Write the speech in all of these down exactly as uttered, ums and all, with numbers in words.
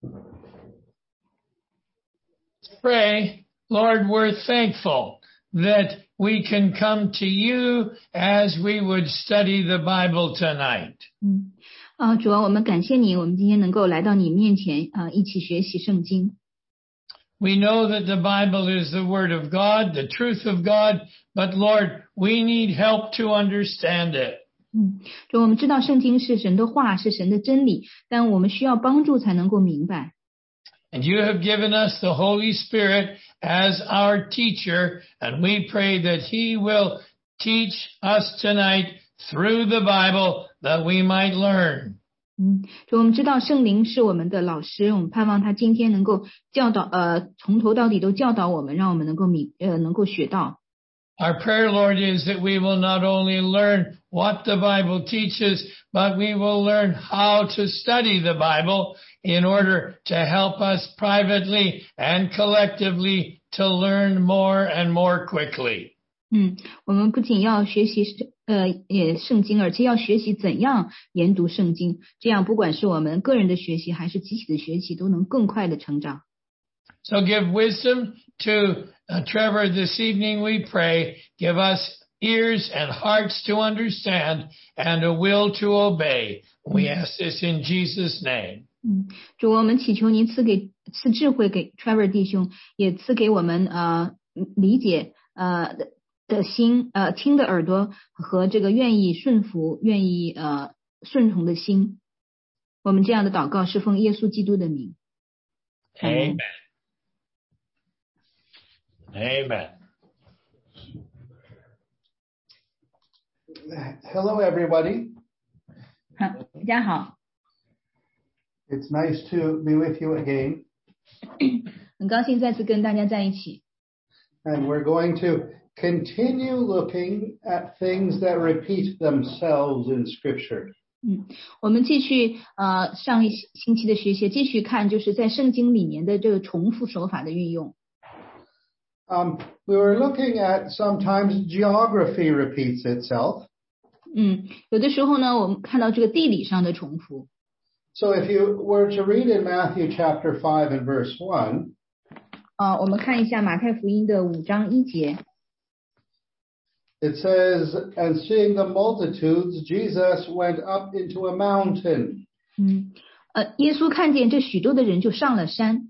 Pray, Lord, we're thankful that we can come to you as we would study the Bible tonight. 嗯，啊，主啊，我们感谢你，我们今天能够来到你面前，啊，一起学习圣经。 We know that the Bible is the Word of God, the truth of God, but Lord, we need help to understand it. 嗯，主，我们知道圣经是神的话，是神的真理，但我们需要帮助才能够明白。 And you have given us the Holy Spirit as our teacher, and we pray that he will teach us tonight through the Bible that we might learn. 嗯，主，我们知道圣灵是我们的老师，我们盼望他今天能够教导，呃，从头到底都教导我们，让我们能够明，呃，能够学到。 Our prayer, Lord, is that we will not only learn what the Bible teaches, but we will learn how to study the Bible in order to help us privately and collectively to learn more and more quickly. 嗯，我们不仅要学习呃也圣经，而且要学习怎样研读圣经，这样不管是我们个人的学习还是集体的学习，都能更快的成长。 So give wisdom to uh, Trevor this evening, we pray. Give us ears and hearts to understand and a will to obey. We ask this in Jesus' name. 嗯，主，我们祈求您赐给赐智慧给 Trevor 弟兄，也赐给我们呃理解呃的的心，呃听的耳朵和这个愿意顺服、愿意呃顺从的心。我们这样的祷告是奉耶稣基督的名。 Amen. Amen. Hello, everybody. 好，大家好。 It's nice to be with you again. 很高兴再次跟大家在一起。 And we're going to continue looking at things that repeat themselves in Scripture. 嗯，我们继续呃上一星期的学习，继续看就是在圣经里面的这个重复手法的运用。 Um, we were looking at sometimes geography repeats itself. 嗯，有的时候呢，我们看到这个地理上的重复。 So if you were to read in Matthew chapter five and verse one, 啊、呃，我们看一下马太福音的五章一节。 It says, and seeing the multitudes, Jesus went up into a mountain. 嗯，呃，耶稣看见这许多的人，就上了山。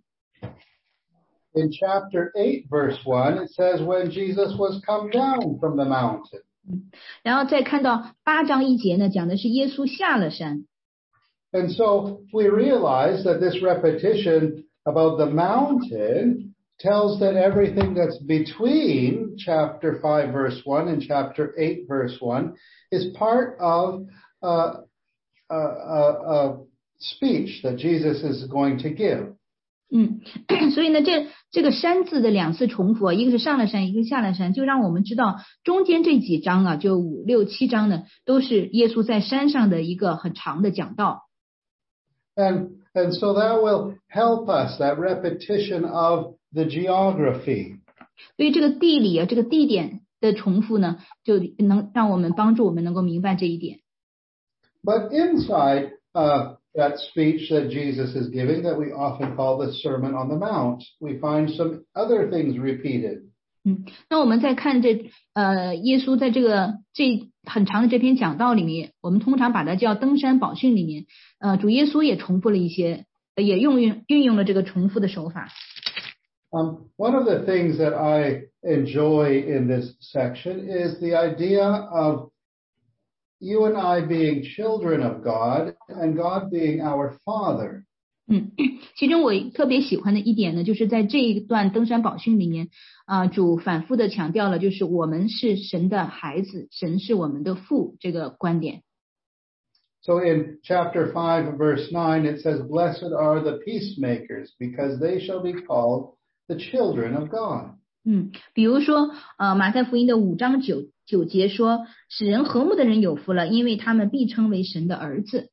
In chapter eight, verse one, it says, when Jesus was come down from the mountain. 然后再看到八章一节呢，讲的是耶稣下了山。 And so we realize that this repetition about the mountain tells that everything that's between chapter five, verse one and chapter eight, verse one is part of uh, a, a, a speech that Jesus is going to give. 嗯，所以呢，这这个山字的两次重复，一个是上了山，一个下了山，就让我们知道中间这几章啊，就五六七章呢，都是耶稣在山上的一个很长的讲道。 And and so that will help us, that repetition of the geography. 所以这个地理啊，这个地点的重复呢，就能让我们帮助我们能够明白这一点。 But inside uh, that speech that Jesus is giving, that we often call the Sermon on the Mount, we find some other things repeated. 嗯，那我们再看这呃，耶稣在这个这很长的这篇讲道里面，我们通常把它叫登山宝训里面，呃，主耶稣也重复了一些，也用运运用了这个重复的手法。 Um, one of the things that I enjoy in this section is the idea of you and I being children of God and God being our Father. 嗯，其中我特别喜欢的一点呢，就是在这一段登山宝训里面，啊、呃，主反复的强调了，就是我们是神的孩子，神是我们的父这个观点。 So in chapter five, verse nine, it says, "Blessed are the peacemakers, because they shall be called the children of God." 嗯，比如说，呃，马太福音的五章九九节说，使人和睦的人有福了，因为他们必称为神的儿子。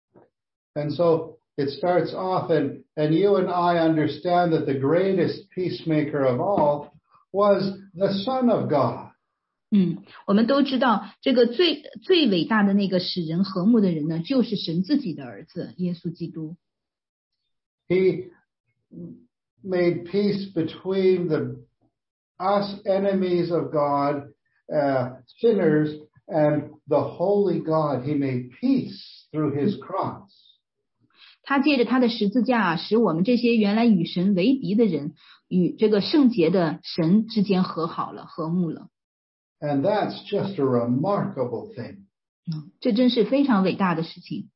And so it starts off, and, and you and I understand that the greatest peacemaker of all was the Son of God. 嗯，我们都知道，这个最最伟大的那个使人和睦的人呢，就是神自己的儿子耶稣基督。 He made peace between the us enemies of God, uh, sinners, and the holy God. He made peace through his cross. 他借着他的十字架，使我们这些原来与神为敌的人，与这个圣洁的神之间和好了，和睦了。 And that's just a remarkable thing. 这真是非常伟大的事情。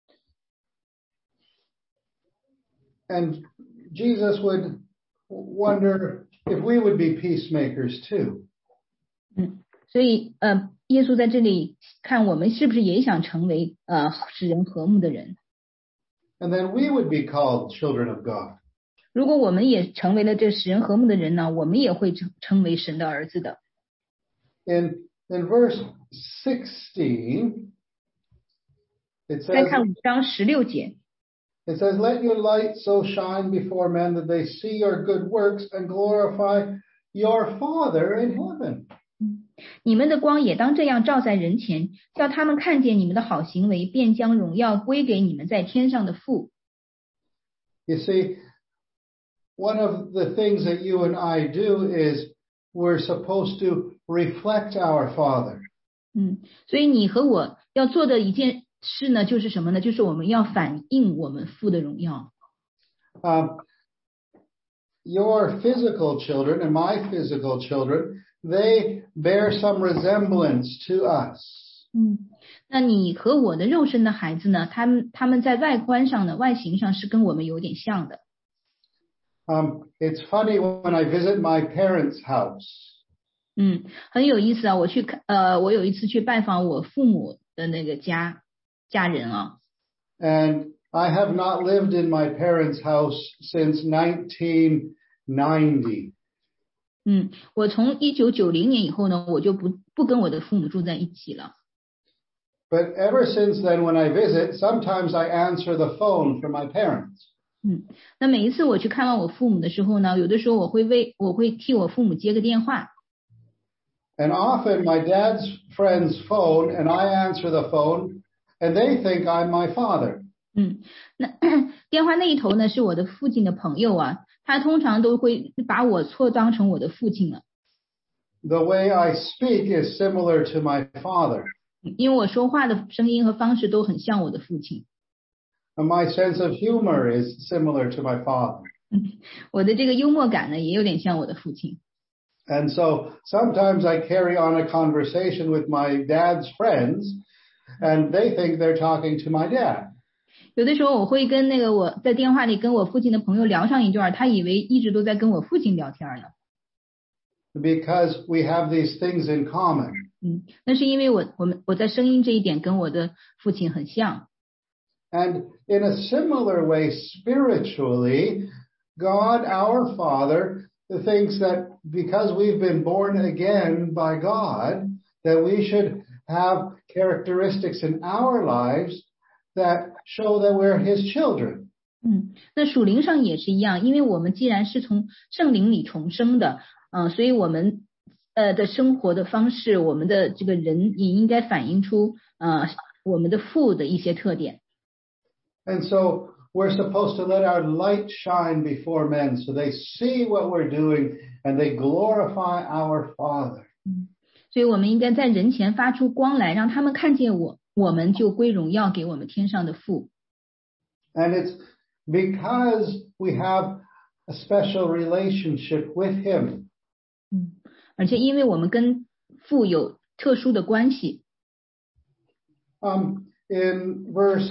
And Jesus would wonder if we would be peacemakers too. 嗯，所以呃，耶稣在这里看我们是不是也想成为呃使人和睦的人。 And then we would be called children of God. 如果我们也成为了这使人和睦的人呢，我们也会成成为神的儿子的。 In in verse sixteen, it 再 says, 看五章十六节。 It says, Let your light so shine before men that they see your good works and glorify your Father in heaven. 你们的光也当这样照在人前，叫他们看见你们的好行为，便将荣耀归给你们在天上的父。 You see, one of the things that you and I do is we're supposed to reflect our Father. 嗯，所以你和我要做的一件事呢，就是什么呢？就是我们要反映我们父的荣耀。 Um, your physical children and my physical children, they bear some resemblance to us. 嗯，那你和我的肉身的孩子呢？他们他们在外观上呢，外形上是跟我们有点像的。 Um, it's funny when I visit my parents' house. 嗯，很有意思啊！我去看，呃，我有一次去拜访我父母的那个家家人啊。 And I have not lived in my parents' house since nineteen ninety. 嗯，我从一九九零年以后呢，我就不不跟我的父母住在一起了。 But ever since then, when I visit, sometimes I answer the phone for my parents. 嗯，那每一次我去看望我父母的时候呢，有的时候我会为我会替我父母接个电话。 And often my dad's friends phone and I answer the phone and they think I'm my father. 嗯，那电话那一头呢是我的父亲的朋友啊，他通常都会把我错当成我的父亲了。 The way I speak is similar to my father. 因为我说话的声音和方式都很像我的父亲。 And my sense of humor is similar to my father. 嗯，我的这个幽默感呢也有点像我的父亲。 And so sometimes I carry on a conversation with my dad's friends and they think they're talking to my dad. 有的时候我会跟那个我在电话里跟我父亲的朋友聊上一段，他以为一直都在跟我父亲聊天呢。 Because we have these things in common. 嗯，那是因为我我们我在声音这一点跟我的父亲很像。 And in a similar way, spiritually, God, our Father, thinks that because we've been born again by God, that we should have characteristics in our lives that show that we're His children. 嗯，那属灵上也是一样，因为我们既然是从圣灵里重生的，嗯、呃，所以我们呃的生活的方式，我们的这个人也应该反映出呃我们的父的一些特点。 And so we're supposed to let our light shine before men so they see what we're doing and they glorify our Father. 嗯，所以我们应该在人前发出光来，让他们看见我，我们就归荣耀给我们天上的父。 And it's because we have a special relationship with Him. 嗯，而且因为我们跟父有特殊的关系。 Um, in verse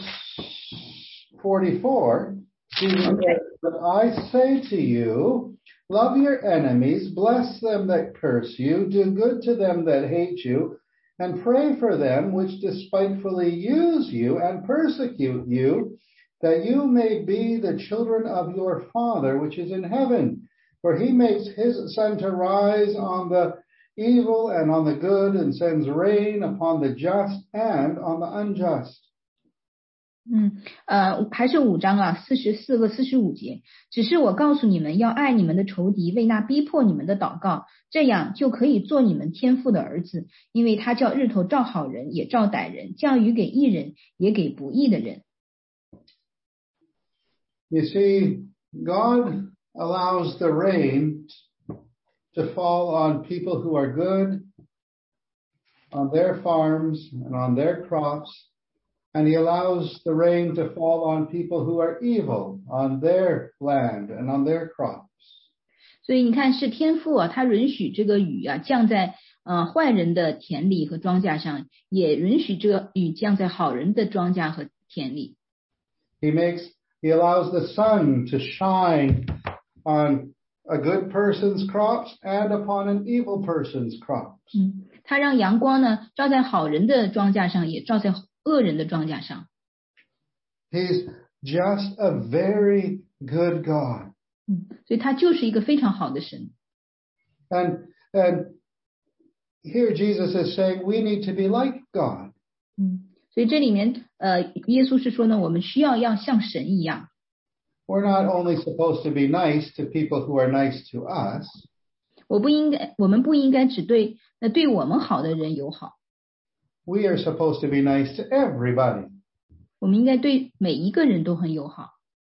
forty-four, Jesus says, But I say to you, love your enemies, bless them that curse you, do good to them that hate you, and pray for them which despitefully use you and persecute you, that you may be the children of your Father which is in heaven. For he makes his sun to rise on the evil and on the good, and sends rain upon the just and on the unjust. 嗯，呃，还是五章啊，四十四和四十五节。只是我告诉你们，要爱你们的仇敌，为那逼迫你们的祷告，这样就可以做你们天父的儿子，因为他叫日头照好人，也照歹人，降雨给义人，也给不义的人。 You see, God allows the rain to fall on people who are good, on their farms and on their crops, and he allows the rain to fall on people who are evil, on their land and on their crops. 所以你看，是天父啊，他允许这个雨啊降在呃坏人的田里和庄稼上，也允许这个雨降在好人的庄稼和田里。 He makes, he allows the sun to shine on a good person's crops and upon an evil person's crops. 嗯，他让阳光呢照在好人的庄稼上，也照在恶人的庄稼上。 He's just a very good God. 嗯，所以他就是一个非常好的神。 And and here Jesus is saying we need to be like God. 嗯，所以这里面呃，耶稣是说呢，我们需要要像神一样。 We're not only supposed to be nice to people who are nice to us. 我不应该，我们不应该只对那对我们好的人友好。 We are supposed to be nice to everybody. 我们应该对每一个人都很友好。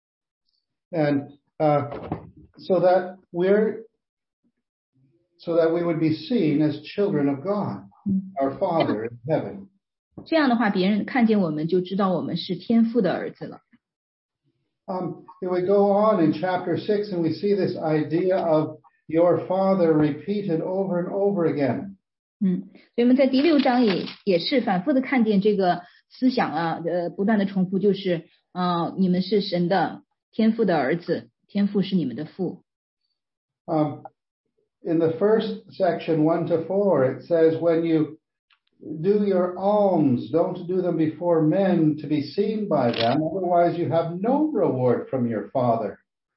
And uh, so that we're so that we would be seen as children of God, our Father in heaven. 这样的话，别人看见我们就知道我们是天父的儿子了。 Um, we go on in chapter six and we see this idea of your Father repeated over and over again. 嗯，所以我们在第六章也也是反复的看见这个思想啊，呃，不断的重复，就是啊、呃，你们是神的天父的儿子，天父是你们的父。 Um, in the first section, one to four, it says, when you do your alms, don't do them before men to be seen by them, otherwise you have no reward from your Father.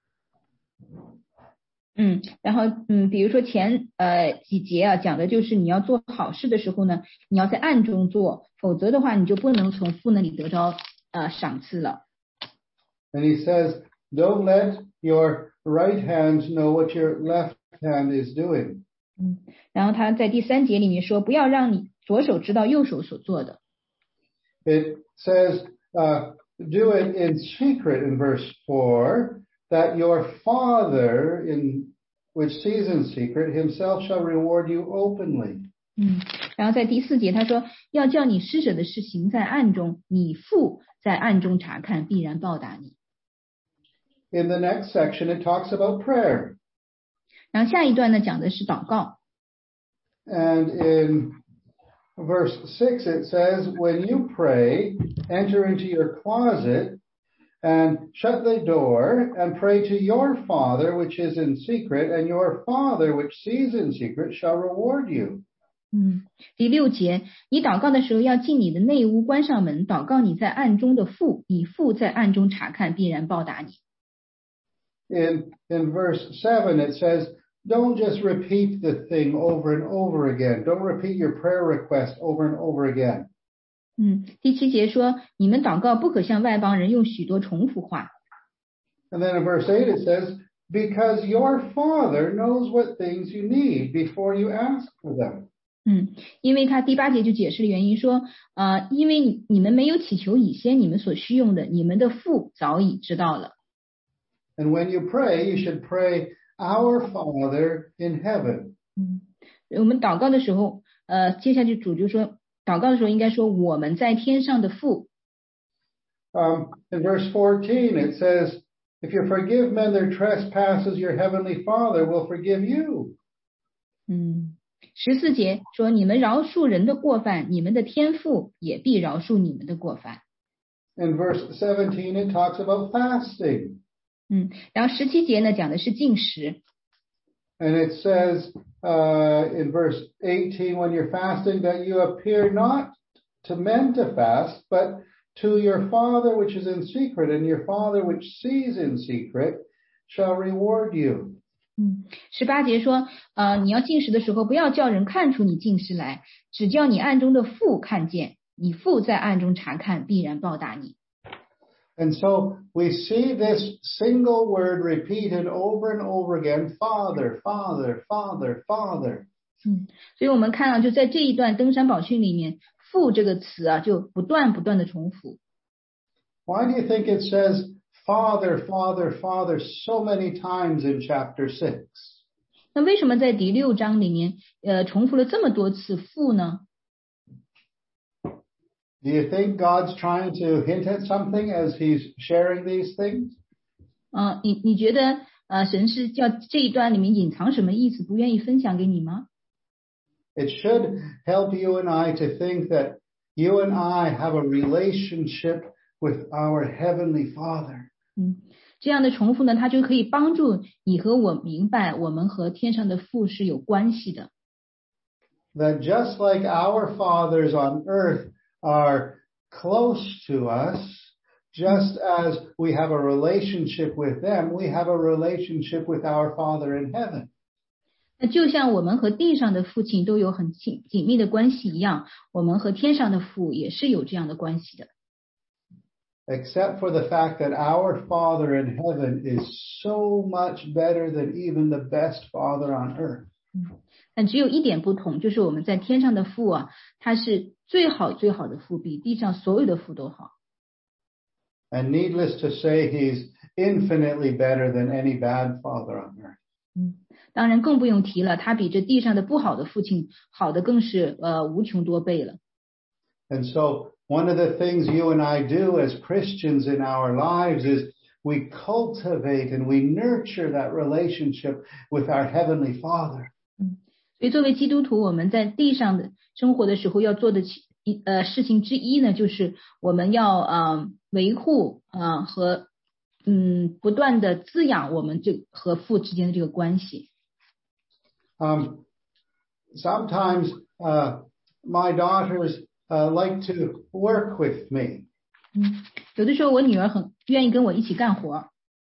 嗯，然后嗯，比如说前呃几节啊，讲的就是你要做好事的时候呢，你要在暗中做，否则的话你就不能从父那里得着呃赏赐了。 And he says, don't let your right hand know what your left hand is doing. 嗯，然后他在第三节里面说，不要让你左手知道右手所做的。 It says, uh, do it in secret in verse four, that your Father in which sees in secret himself shall reward you openly. 嗯，然后在第四节他说，要叫你施舍的事行在暗中，你父在暗中查看，必然报答你。 In the next section, it talks about prayer. 然后下一段呢讲的是祷告。 And in verse six, it says, when you pray, enter into your closet and shut the door and pray to your Father which is in secret, and your Father which sees in secret shall reward you. 嗯，第六节，你祷告的时候要进你的内屋，关上门，祷告你在暗中的父，你父在暗中查看，必然报答你。 In in verse seven, it says, don't just repeat the thing over and over again. Don't repeat your prayer request over and over again. 嗯，第七节说，你们祷告不可像外邦人用许多重复话。 And then in verse eight, it says, because your Father knows what things you need before you ask for them. 嗯，因为他第八节就解释了原因说，呃，因为你你们没有祈求以先你们所需用的，你们的父早已知道了。 And when you pray, you should pray, our Father in heaven. 嗯，我们祷告的时候，呃，接下去主就说，祷告的时候应该说我们在天上的父。 Um, in verse fourteen, it says, if you forgive men their trespasses, your heavenly Father will forgive you. 嗯，十四节说，你们饶恕人的过犯，你们的天父也必饶恕你们的过犯。 In verse seventeen, it talks about fasting. 嗯，然后十七节呢讲的是禁食。 And it says uh, in verse eighteen, when you're fasting, that you appear not to men to fast, but to your Father which is in secret, and your Father which sees in secret shall reward you. 嗯，十八节说，呃，你要禁食的时候，不要叫人看出你禁食来，只叫你暗中的父看见，你父在暗中查看，必然报答你。 And so we see this single word repeated over and over again, Father, Father, Father, Father. 嗯，所以我们看到就在这一段登山宝训里面，父这个词啊，就不断不断的重复。 Why do you think it says Father, Father, Father so many times in chapter six? 那为什么在第六章里面，呃，重复了这么多次父呢？ Do you think God's trying to hint at something as he's sharing these things? 嗯、呃，你你觉得呃，神是叫这一段里面隐藏什么意思，不愿意分享给你吗？ It should help you and I to think that you and I have a relationship with our Heavenly Father. 嗯，这样的重复呢，它就可以帮助你和我明白，我们和天上的父是有关系的。 That just like our fathers on earth are close to us, just as we have a relationship with them, we have a relationship with our Father in heaven. 那就像我们和地上的父亲都有很紧紧密的关系一样，我们和天上的父也是有这样的关系的。 Except for the fact that our Father in heaven is so much better than even the best father on earth. 但只有一点不同，就是我们在天上的父啊，他是最好最好的父，比地上所有的父都好。 And needless to say, he's infinitely better than any bad father on earth. 嗯，当然更不用提了，他比这地上的不好的父亲好的更是呃无穷多倍了。 And so one of the things you and I do as Christians in our lives is we cultivate and we nurture that relationship with our Heavenly Father. 嗯，所以作为基督徒，我们在地上的生活的时候要做的一呃事情之一呢，就是我们要呃维护呃和嗯不断的滋养我们这和父之间的这个关系。 Um, sometimes uh, my daughters uh, like to work with me. 嗯，有的时候我女儿很愿意跟我一起干活。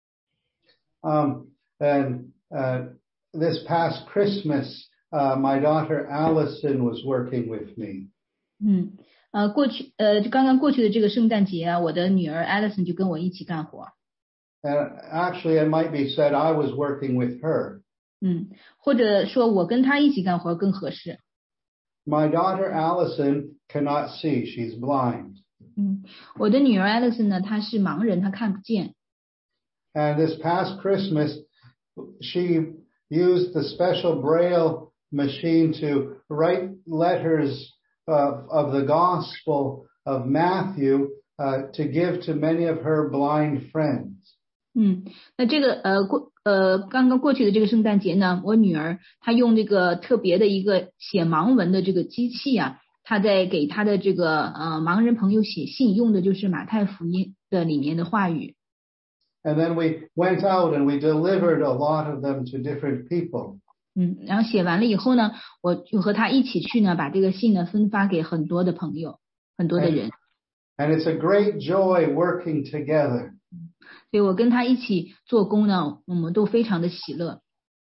Um, and uh, this past Christmas, uh, my daughter Allison was working with me. 嗯，呃，过去呃，就刚刚过去的这个圣诞节啊，我的女儿 Allison 就跟我一起干活。 And actually, it might be said I was working with her. 嗯，或者说我跟她一起干活更合适。 My daughter Allison cannot see; she's blind. 嗯，我的女儿 Allison 呢，她是盲人，她看不见。 And this past Christmas, she used the special Braille machine to write letters of, of the Gospel of Matthew uh, to give to many of her blind friends. 嗯，那这个呃过呃刚刚过去的这个圣诞节呢，我女儿她用这个特别的一个写盲文的这个机器啊，她在给她的这个呃盲人朋友写信，用的就是马太福音的里面的话语。 And then we went out and we delivered a lot of them to different people. 嗯，然后写完了以后呢，我就和她一起去呢，把这个信呢分发给很多的朋友，很多的人。 And, and it's a great joy working together. 所以我跟她一起做工呢，我们都非常的喜乐。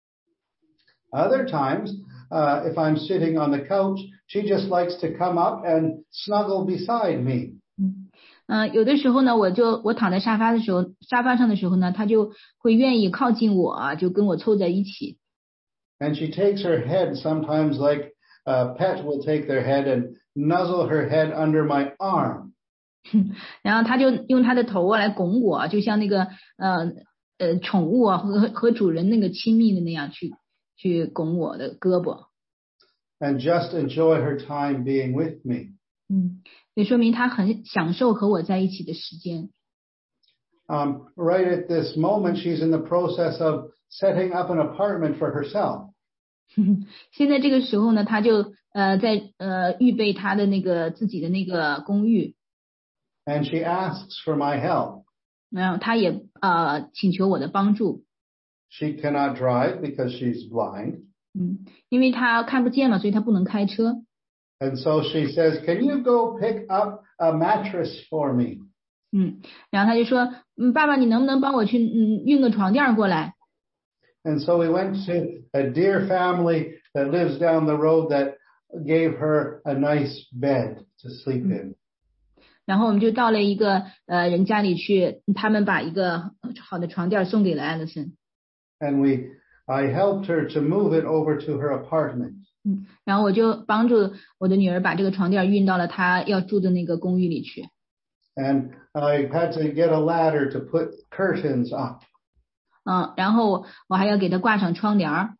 Other times, uh, if I'm sitting on the couch, she just likes to come up and snuggle beside me. 嗯，呃，有的时候呢，我就我躺在沙发的时候，沙发上的时候呢，她就会愿意靠近我，就跟我凑在一起。 And she takes her head sometimes like a pet will take their head and nuzzle her head under my arm. 然后她就用她的头啊来拱我，就像那个呃呃宠物啊和和主人那个亲密的那样去去拱我的胳膊。 And just enjoy her time being with me. 嗯，也说明她很享受和我在一起的时间。 Um, right at this moment, she's in the process of setting up an apartment for herself. 现在这个时候呢，她就呃在呃预备她的那个自己的那个公寓。 And she asks for my help. 然后她也呃请求我的帮助。 She cannot drive because she's blind. 嗯，因为她看不见嘛，所以她不能开车。 And so she says, "Can you go pick up a mattress for me?" 嗯，然后她就说，嗯，爸爸，你能不能帮我去嗯运个床垫过来？ And so we went to a dear family that lives down the road that gave her a nice bed to sleep in. 然后我们就到了一个呃人家里去，他们把一个好的床垫送给了 Allison。 And we, I helped her to move it over to her apartment. 嗯，然后我就帮助我的女儿把这个床垫运到了她要住的那个公寓里去。 And I had to get a ladder to put curtains up. 嗯，然后我还要给它挂上窗帘儿。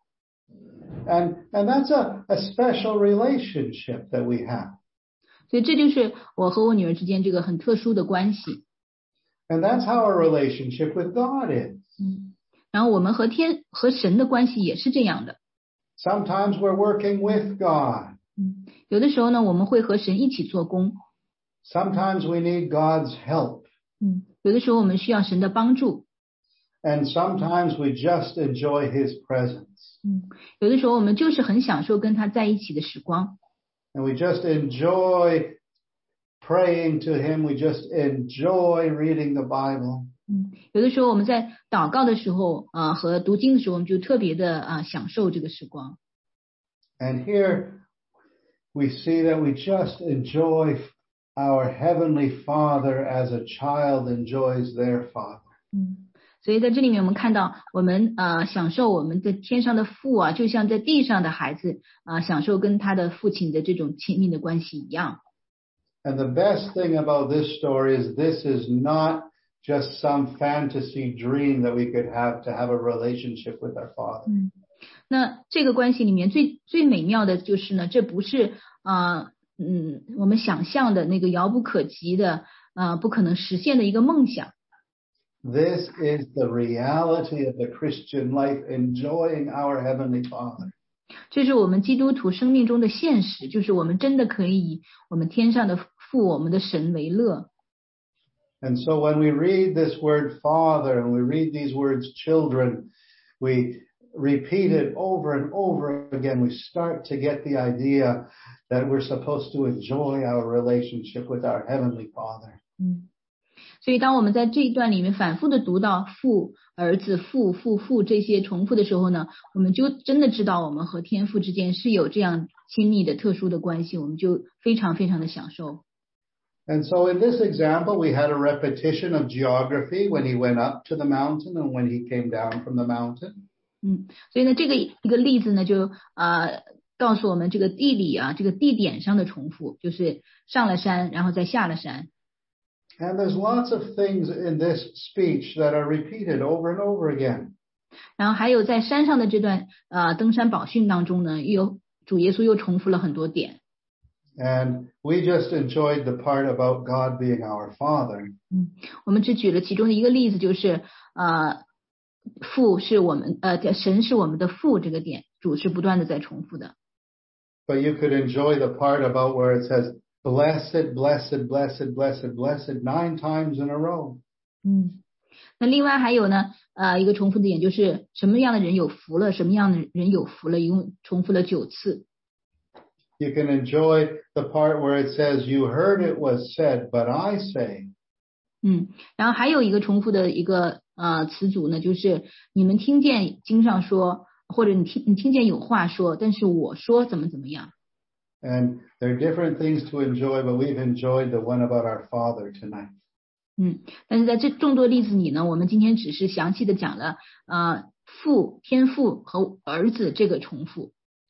And, and that's a, a special relationship that we have. 所以这就是我和我女儿之间这个很特殊的关系。 And that's how our relationship with God is. 嗯，然后我们和天和神的关系也是这样的。 Sometimes we're working with God. 嗯，有的时候呢，我们会和神一起做工。 Sometimes we need God's help. 嗯，有的时候我们需要神的帮助。 And sometimes we just enjoy His presence. 嗯，有的时候我们就是很享受跟他在一起的时光。 And we just enjoy praying to Him. We just enjoy reading the Bible. 嗯，有的时候我们在祷告的时候啊、呃、和读经的时候，我们就特别的啊、呃、享受这个时光。 And here we see that we just enjoy our Heavenly Father as a child enjoys their father. 嗯，所以在这里面我们看到我们呃享受我们在天上的父啊，就像在地上的孩子啊、呃、享受跟他的父亲的这种亲密的关系一样。 And the best thing about this story is this is not just some fantasy dream that we could have to have a relationship with our Father. 嗯，那这个关系里面最最美妙的就是呢，这不是啊、呃、嗯我们想象的那个遥不可及的啊、呃、不可能实现的一个梦想。 This is the reality of the Christian life, enjoying our Heavenly Father. 这是我们基督徒生命中的现实，就是我们真的可以以我们天上的父，我们的神为乐。 And so when we read this word Father and we read these words children, we repeat it over and over again. We start to get the idea that we're supposed to enjoy our relationship with our Heavenly Father. 嗯，所以当我们在这一段里面反复的读到父、儿子、父、父、父这些重复的时候呢，我们就真的知道我们和天父之间是有这样亲密的特殊的关系，我们就非常非常的享受。 And so in this example, we had a repetition of geography when he went up to the mountain and when he came down from the mountain. 嗯，所以呢，这个一个例子呢，就呃告诉我们这个地理啊，这个地点上的重复，就是上了山，然后再下了山。 And there's lots of things in this speech that are repeated over and over again. 然后还有在山上的这段呃登山宝训当中呢，又主耶稣又重复了很多点。 And we just enjoyed the part about God being our Father. 嗯，我们只举了其中的一个例子，就是呃父是我们呃神是我们的父这个点，主是不断的在重复的。 But you could enjoy the part about where it says blessed, blessed, blessed, blessed, blessed nine times in a row. 嗯，那另外还有呢，呃，一个重复的点就是什么样的人有福了，什么样的人有福了，一共重复了九次。 You can enjoy the part where it says, you heard it was said, but I say. 嗯，然后还有一个重复的一个呃词组呢，就是你们听见经上说，或者你听你听见有话说，但是我说怎么怎么样。 And there are different things to enjoy, but we've enjoyed the one about our Father tonight. 嗯，但是在这众多例子里呢，我们今天只是详细的讲了呃父、天父和儿子这个重复。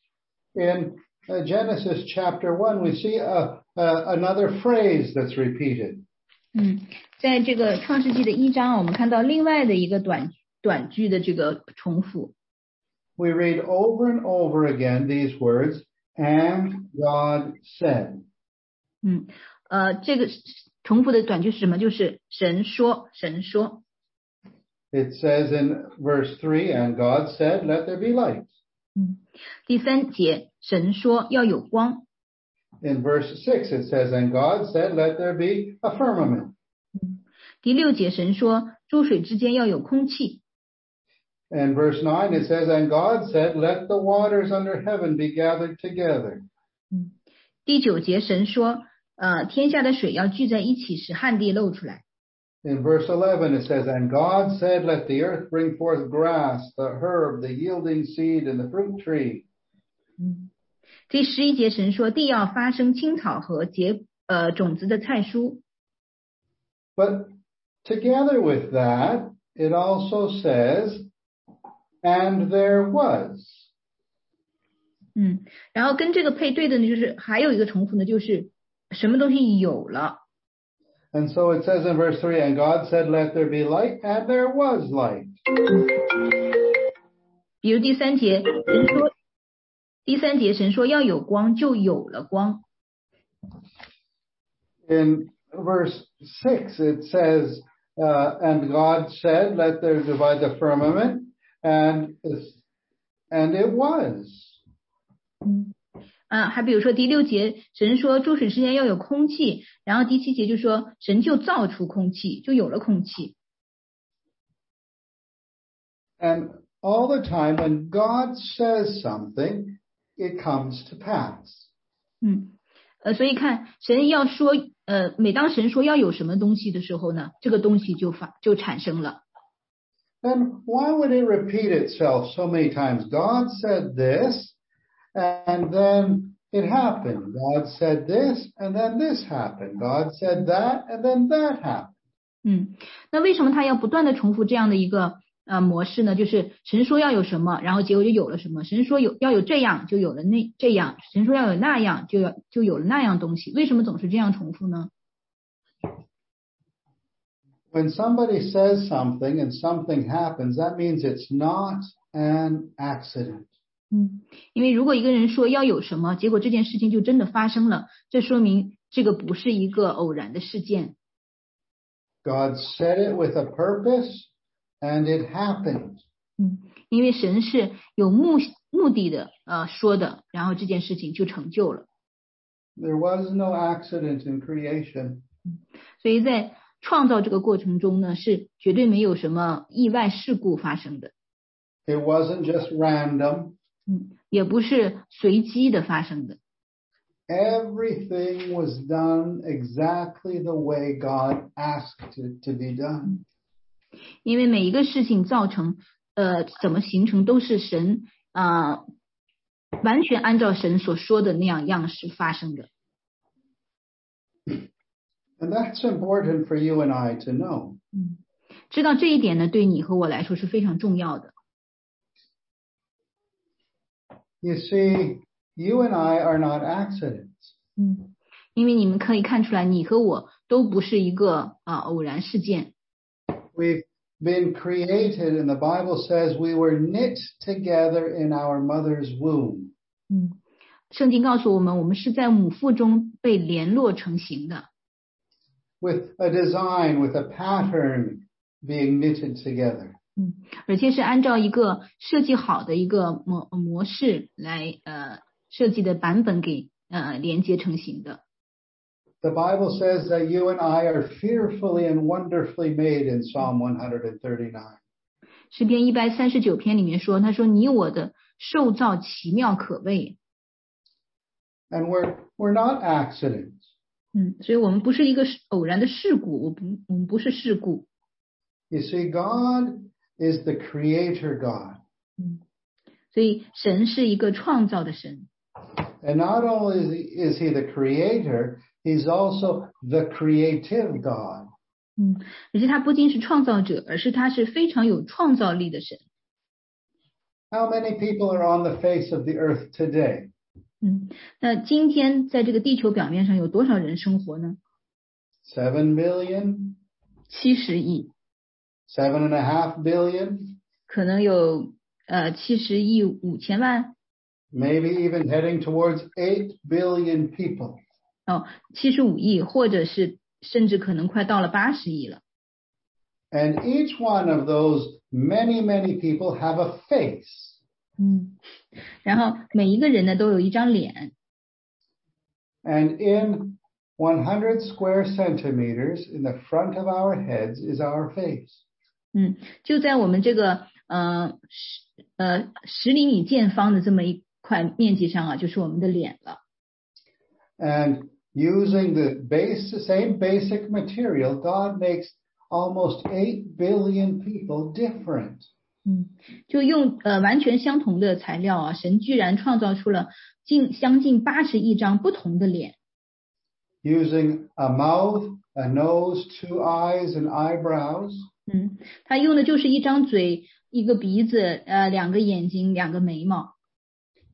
In uh, Genesis chapter one, we see a, a, another phrase that's repeated. 嗯，在这个创世纪的一章，我们看到另外的一个短短句的这个重复。 We read over and over again these words, and God said. 嗯，呃，这个重复的短句是什么？就是神说，神说。 It says in verse three, and God said, let there be light. 嗯，第三节，神说要有光。 In verse six, it says, and God said, let there be a firmament. 嗯，第六节，神说诸水之间要有空气。 In verse nine, it says, and God said, let the waters under heaven be gathered together. 嗯，第九节，神说，呃，天下的水要聚在一起，使旱地露出来。 In verse eleven, it says, and God said, let the earth bring forth grass, the herb, the yielding seed, and the fruit tree. 嗯，第十一节，神说地要发生青草和结呃种子的菜蔬。 But together with that, it also says, and there was. 嗯，然后跟这个配对的呢，就是还有一个重复呢，就是什么东西有了。 And so it says in verse three, and God said, let there be light, and there was light. 比如第三节，神说，第三节神说要有光，就有了光。 In verse six, it says, uh, and God said, let there divide the firmament, and, and it was. 嗯啊，还比如说第六节，神说诸水之间要有空气，然后第七节就说神就造出空气，就有了空气。 And all the time when God says something, it comes to pass. 嗯，呃，所以看神要说，呃，每当神说要有什么东西的时候呢，这个东西就发就产生了。 Then why would it repeat itself so many times? God said this. And then it happened. God said this, and then this happened. God said that, and then that happened. 嗯，那为什么他要不断的重复这样的一个呃模式呢？就是神说要有什么，然后结果就有了什么；神说有要有这样，就有了那这样；神说要有那样，就要就有了那样东西。为什么总是这样重复呢？ When somebody says something and something happens, that means it's not an accident. 嗯，因为如果一个人说要有什么，结果这件事情就真的发生了，这说明这个不是一个偶然的事件。 God said it with a purpose, and it happened. 嗯，因为神是有目目的的，呃，说的，然后这件事情就成就了。 There was no accident in creation. 所以在创造这个过程中呢，是绝对没有什么意外事故发生的。 It wasn't just random. 嗯，也不是随机的发生的。 Everything was done exactly the way God asked it to be done. 因为每一个事情造成，呃，怎么形成都是神啊、呃，完全按照神所说的那样样式发生的。 And that's important for you and I to know. 嗯，知道这一点呢，对你和我来说是非常重要的。 You see, you and I are not accidents. 嗯，因为你们可以看出来，你和我都不是一个啊、呃、偶然事件。 We've been created, and the Bible says we were knit together in our mother's womb. 嗯，圣经告诉我们，我们是在母腹中被联络成型的。 With a design, with a pattern being knitted together. 嗯，而且是按照一个设计好的一个模模式来呃设计的版本给呃连接成型的。 The Bible says that you and I are fearfully and wonderfully made in Psalm one thirty-nine. 诗篇一百三十九篇里面说，他说你我的受造奇妙可畏。 And we're we're not accidents. 嗯，所以我们不是一个偶然的事故，我不我们不是事故。 You see, God is the creator God. 嗯，所以神是一个创造的神。 And not only is he, is he the creator, he's also the creative God. 嗯，而且他不仅是创造者，而是他是非常有创造力的神。 How many people are on the face of the earth today? 嗯，那今天在这个地球表面上有多少人生活呢？ Seven billion? 七十亿。 Seven and a half billion? 可能有呃七十亿五千万。 Maybe even heading towards eight billion people. 哦，七十五亿，或者是甚至可能快到了八十亿了。 And each one of those many, many people have a face. 嗯，然后每一个人呢都有一张脸。 And in one hundred square centimeters in the front of our heads is our face. 嗯，就在我们这个呃十呃十厘米见方的这么一块面积上啊，就是我们的脸了。 And using the base, same basic material, God makes almost eight billion people different. 嗯，就用呃完全相同的材料啊，神居然创造出了近将近八十亿张不同的脸。 Using a mouth, a nose, two eyes, and eyebrows. 嗯，他用的就是一张嘴、一个鼻子、呃两个眼睛、两个眉毛。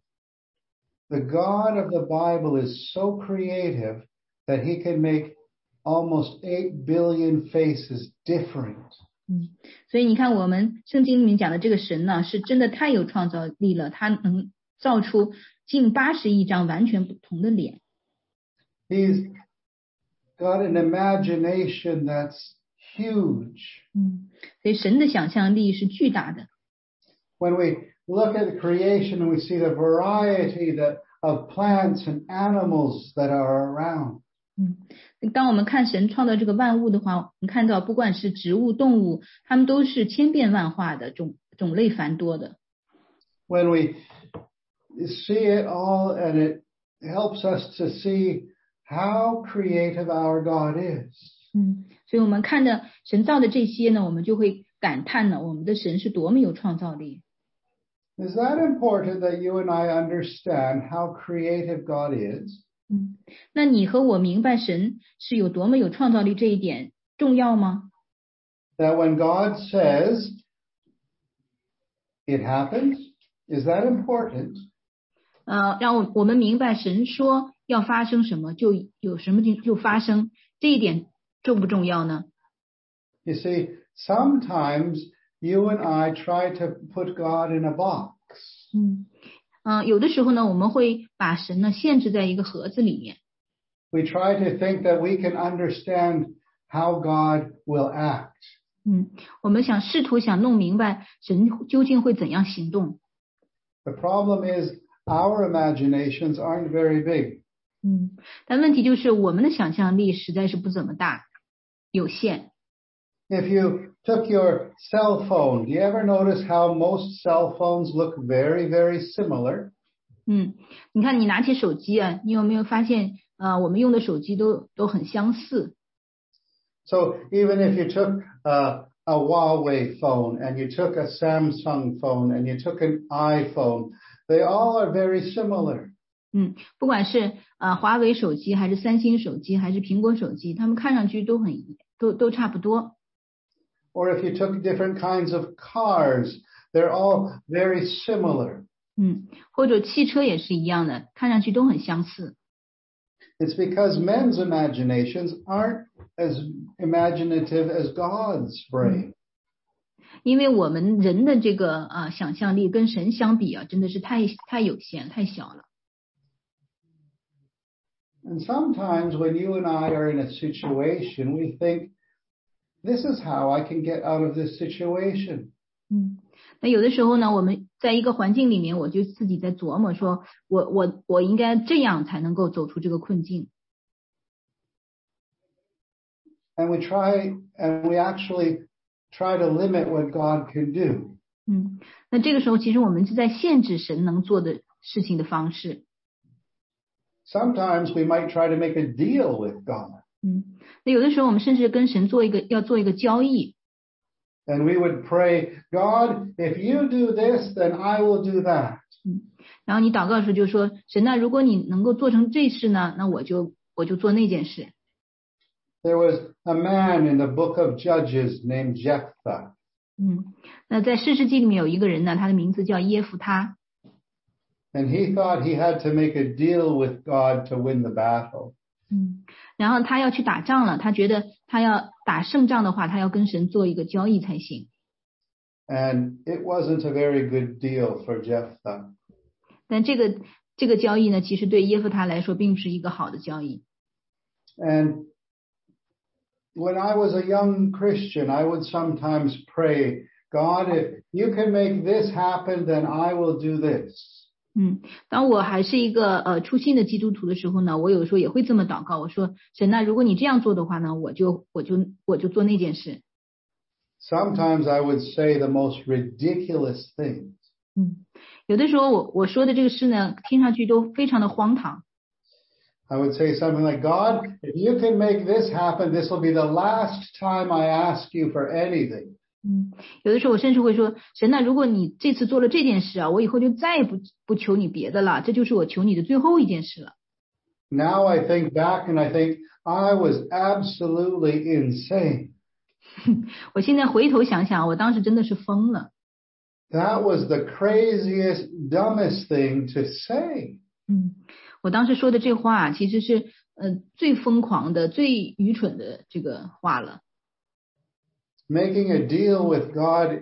The God of the Bible is so creative that he can make almost eight billion faces different. 嗯，所以你看，我们圣经里面讲的这个神呢，是真的太有创造力了，他能造出近八十亿张完全不同的脸。 He's got an imagination that's huge. 嗯，所以神的想象力是巨大的。 When we look at the creation and we see the variety that of plants and animals that are around. 嗯，当我们看神创造这个万物的话，我们看到不管是植物、动物，它们都是千变万化的，种种类繁多的。 When we see it all, and it helps us to see how creative our God is. 嗯，所以我们看着神造的这些呢，我们就会感叹呢，我们的神是多么有创造力。 Is that important that you and I understand how creative God is? 嗯，那你和我明白神是有多么有创造力这一点重要吗？ That when God says it happens, is that important? 呃，让我我们明白神说要发生什么就有什么就就发生，这一点重不重要呢？ You see, sometimes you and I try to put God in a box. 嗯。嗯、呃，有的时候呢，我们会把神呢限制在一个盒子里面。 We try to think that we can understand how God will act. 嗯，我们想试图想弄明白神究竟会怎样行动。 The problem is our imaginations aren't very big. 嗯，但问题就是我们的想象力实在是不怎么大，有限。 If you took your cell phone, do you ever notice how most cell phones look very, very similar? 嗯，你看你拿起手机啊，你有没有发现呃，我们用的手机都都很相似。 So even if you took a, a Huawei phone and you took a Samsung phone and you took an iPhone, they all are very similar. 嗯，不管是呃华为手机还是三星手机还是苹果手机，它们看上去都很都都差不多。 Or if you took different kinds of cars, they're all very similar. 嗯，或者汽车也是一样的，看上去都很相似。 It's because men's imaginations aren't as imaginative as God's brain. 因为我们人的这个呃想象力跟神相比啊，真的是太太有限、太小了。 And sometimes when you and I are in a situation, we think, this is how I can get out of this situation. 嗯，那有的时候呢，我们在一个环境里面，我就自己在琢磨说，我我我应该这样才能够走出这个困境。 And we try, and we actually try to limit what God can do. 嗯，那这个时候其实我们是在限制神能做的事情的方式。 Sometimes we might try to make a deal with God. 嗯，那有的时候我们甚至跟神做一个要做一个交易。 And we would pray, God, if you do this, then I will do that. 嗯，然后你祷告的时候就说，神啊，如果你能够做成这事呢，那我就我就做那件事。 There was a man in the book of Judges named Jephthah. 嗯，那在士师记里面有一个人呢，他的名字叫耶夫他。 And he thought he had to make a deal with God to win the battle. 嗯，然后他要去打仗了，他觉得他要打胜仗的话，他要跟神做一个交易才行。 And it wasn't a very good deal for Jephthah. 但这个这个交易呢，其实对耶夫他来说并不是一个好的交易。 And when I was a young Christian, I would sometimes pray, God, if you can make this happen, then I will do this. 嗯，当我还是一个呃初心的基督徒的时候呢，我有时候也会这么祷告，我说神啊，如果你这样做的话呢，我就我就我就做那件事。 Sometimes I would say the most ridiculous things. 嗯，有的时候我我说的这个事呢，听上去都非常的荒唐。 I would say something like, God, if you can make this happen, this will be the last time I ask you for anything. 嗯，有的时候我甚至会说，神啊，如果你这次做了这件事啊，我以后就再也不不求你别的了，这就是我求你的最后一件事了。 Now I think back and I think I was absolutely insane. 我现在回头想想，我当时真的是疯了。 That was the craziest, dumbest thing to say. 嗯，我当时说的这话其实是呃最疯狂的、最愚蠢的这个话了。 Making a deal with God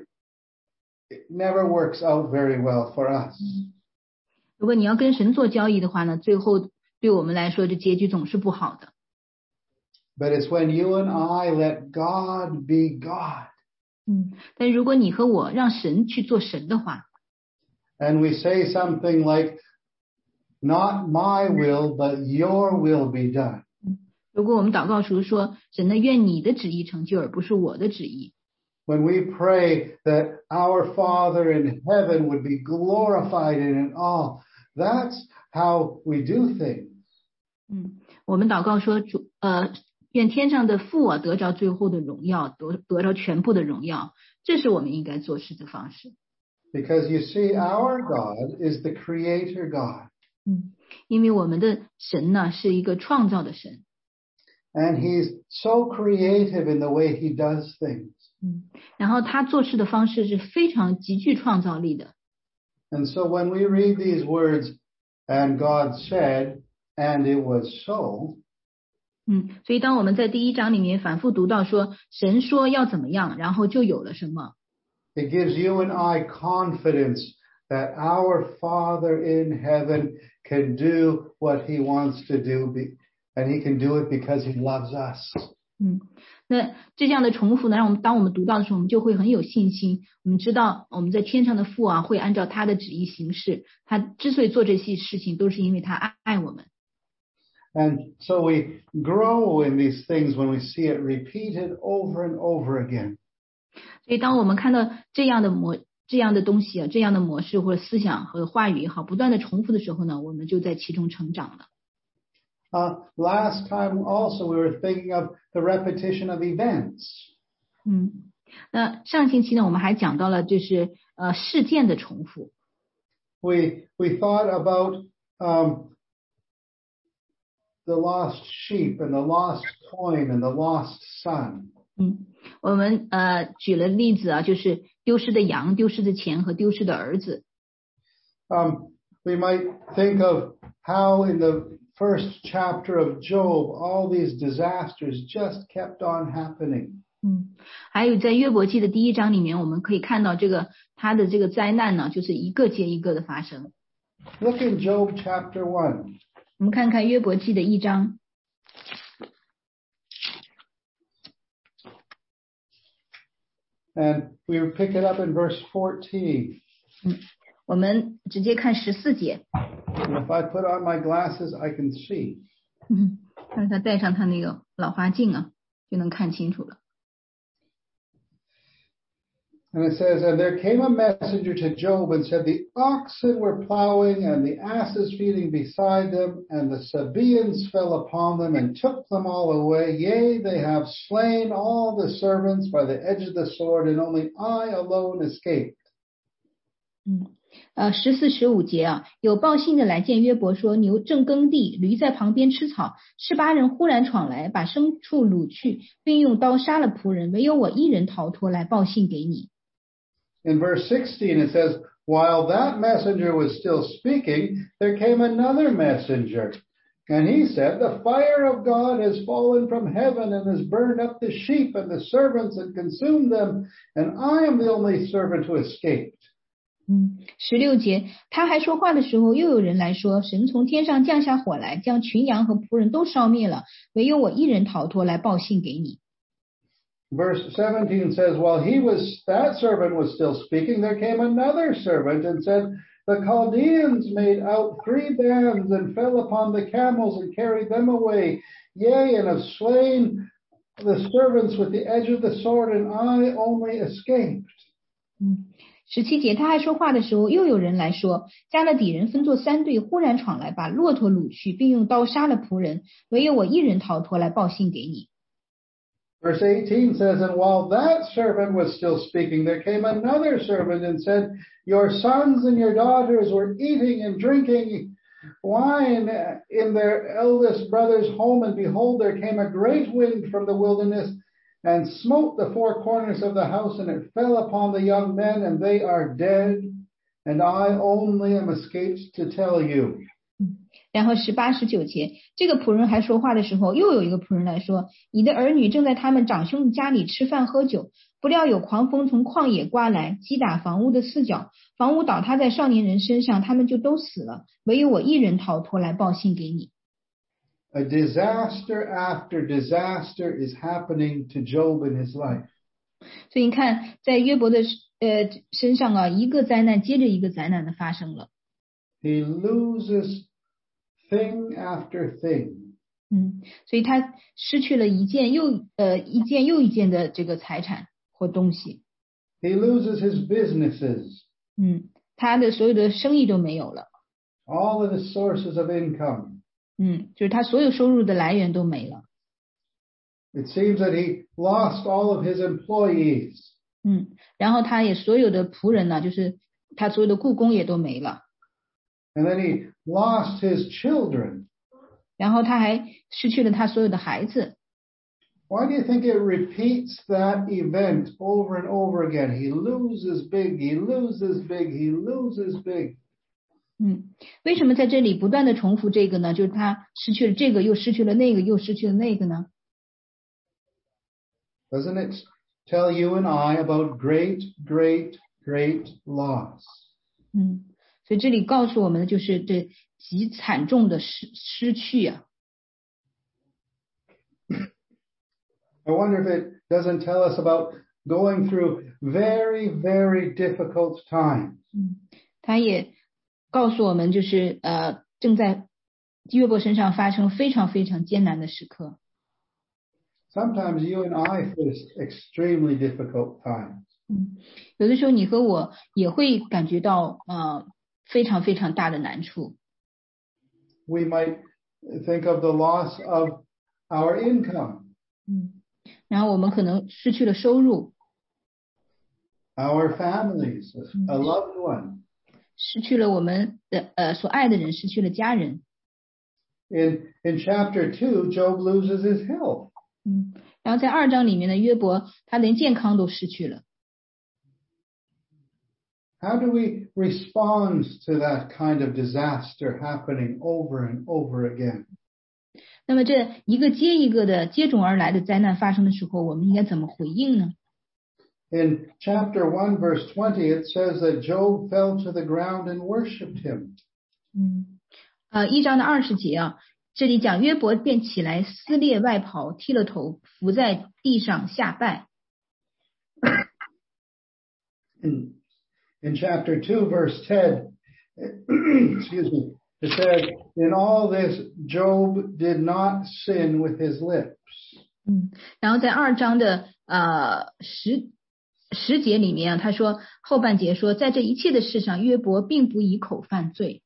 it never works out very well for us. 如果你要跟神做交易的话呢，最后对我们来说，这结局总是不好的。 But it's when you and I let God be God. 嗯，但如果你和我让神去做神的话 And we say something like, not my will, but your will be done. 如果我们祷告时说，神呢，愿你的旨意成就，而不是我的旨意。 When we pray that our Father in heaven would be glorified in it all, that's how we do things. 嗯，我们祷告说，主，呃，愿天上的父啊得着最后的荣耀，得得着全部的荣耀，这是我们应该做事的方式。 Because you see, our God is the creator God. 嗯，因为我们的神呢是一个创造的神。 And he's so creative in the way he does things. 嗯，然后他做事的方式是非常极具创造力的。 And so when we read these words, and God said, and it was so. 嗯，所以当我们在第一章里面反复读到说，神说要怎么样，然后就有了什么。 It gives you and I confidence that our Father in heaven can do what he wants to do, and he can do it because he loves us. 嗯，那这样的重复呢，让我们当我们读到的时候，我们就会很有信心。我们知道我们在天上的父啊，会按照他的旨意行事。他之所以做这些事情，都是因为他爱爱我们。 And so we grow in these things when we see it repeated over and over again. 所以当我们看到这样的模这样的东西啊，这样的模式或者思想和话语也好，不断的重复的时候呢，我们就在其中成长了。 Uh, last time also we were thinking of the repetition of events. 嗯，那上星期呢，我们还讲到了就是呃事件的重复。 We we thought about um, the lost sheep and the lost coin and the lost son. 嗯，我们呃举了例子啊，就是丢失的羊、丢失的钱和丢失的儿子。 Um, we might think of how in the first chapter of Job, all these disasters just kept on happening. 嗯，还有在约伯记的第一章里面，我们可以看到这个他的这个灾难呢，就是一个接一个的发生。 Look in Job chapter one. 我们看看约伯记的一章。 And we pick it up in verse fourteen. 嗯，我们直接看十四节。 And if I put on my glasses, I can see. 嗯，让他戴上他那个老花镜啊，就能看清楚了。 And it says, and there came a messenger to Job and said, the oxen were plowing and the asses feeding beside them, and the Sabaeans fell upon them and took them all away. Yea, they have slain all the servants by the edge of the sword, and only I alone escaped. 嗯，呃，十四十五节啊，有报信的来见约伯说，牛正耕地，驴在旁边吃草，十八人忽然闯来，把牲畜掳去，并用刀杀了仆人，唯有我一人逃脱，来报信给你。 In verse sixteen, it says, while that messenger was still speaking, there came another messenger. And he said, the fire of God has fallen from heaven and has burned up the sheep and the servants and consumed them, and I am the only servant who escaped. 嗯，十六节，他还说话的时候，又有人来说，神从天上降下火来，将群羊和仆人都烧灭了，唯有我一人逃脱，来报信给你。 Verse seventeen says, while he was, that servant was still speaking, there came another servant and said, the Chaldeans made out three bands and fell upon the camels and carried them away. Yea, and have slain the servants with the edge of the sword, and I only escaped. 嗯，十七节，他还说话的时候，又有人来说，加勒底人分作三队，忽然闯来，把骆驼掳去，并用刀杀了仆人，唯有我一人逃脱，来报信给你。 Verse eighteen says, and while that servant was still speaking, there came another servant and said, your sons and your daughters were eating and drinking wine in their eldest brother's home, and behold, there came a great wind from the wilderness and smote the four corners of the house, and it fell upon the young men, and they are dead, and I only am escaped to tell you. 然后十八十九节，这个仆人还说话的时候，又有一个仆人来说，你的儿女正在他们长兄家里吃饭喝酒，不料有狂风从旷野刮来，击打房屋的四角，房屋倒塌在少年人身上，他们就都死了，唯有我一人逃脱，来报信给你。 A disaster after disaster is happening to Job in his life. 所以你看，在约伯的呃身上啊，一个灾难接着一个灾难的发生了。 He loses thing after thing. 嗯，所以他失去了一件又呃一件又一件的这个财产或东西。 He loses his businesses. 嗯，他的所有的生意都没有了。 All of his sources of income. 嗯，就是他所有收入的来源都没了。 It seems that he lost all of his employees. 嗯，然后他也所有的仆人呢，就是他所有的雇工也都没了。 And then he lost his children. 然后他还失去了他所有的孩子。 Why do you think it repeats that event over and over again? He loses big, he loses big, he loses big. 嗯，为什么在这里不断的重复这个呢？就是他失去了这个，又失去了那个，又失去了那个呢？ Doesn't it tell you and I about great, great, great loss? 嗯，所以这里告诉我们的就是这极惨重的失失去啊。 I wonder if it doesn't tell us about going through very, very difficult times. 嗯，他也告诉我们，就是呃，正在约伯身上发生非常非常艰难的时刻。 Sometimes you and I face extremely difficult times. 嗯，有的时候你和我也会感觉到呃非常非常大的难处。 We might think of the loss of our income. 嗯，然后我们可能失去了收入。 Our families, a loved one. 失去了我们的呃所爱的人，失去了家人。 In in chapter two, Job loses his health. 嗯，然后在二章里面的约伯，他连健康都失去了。 How do we respond to that kind of disaster happening over and over again? 那么这一个接一个的接踵而来的灾难发生的时候，我们应该怎么回应呢？ In chapter one, verse twenty, it says that Job fell to the ground and worshipped him. 嗯，呃，一章的二十节啊，这里讲约伯便起来撕裂外袍，剃了头，伏在地上下拜。 In, in chapter two, verse ten, excuse me, it says, in all this, Job did not sin with his lips. 嗯，然后在二章的呃十十节里面啊，他说后半节说，在这一切的事上，约伯并不以口犯罪。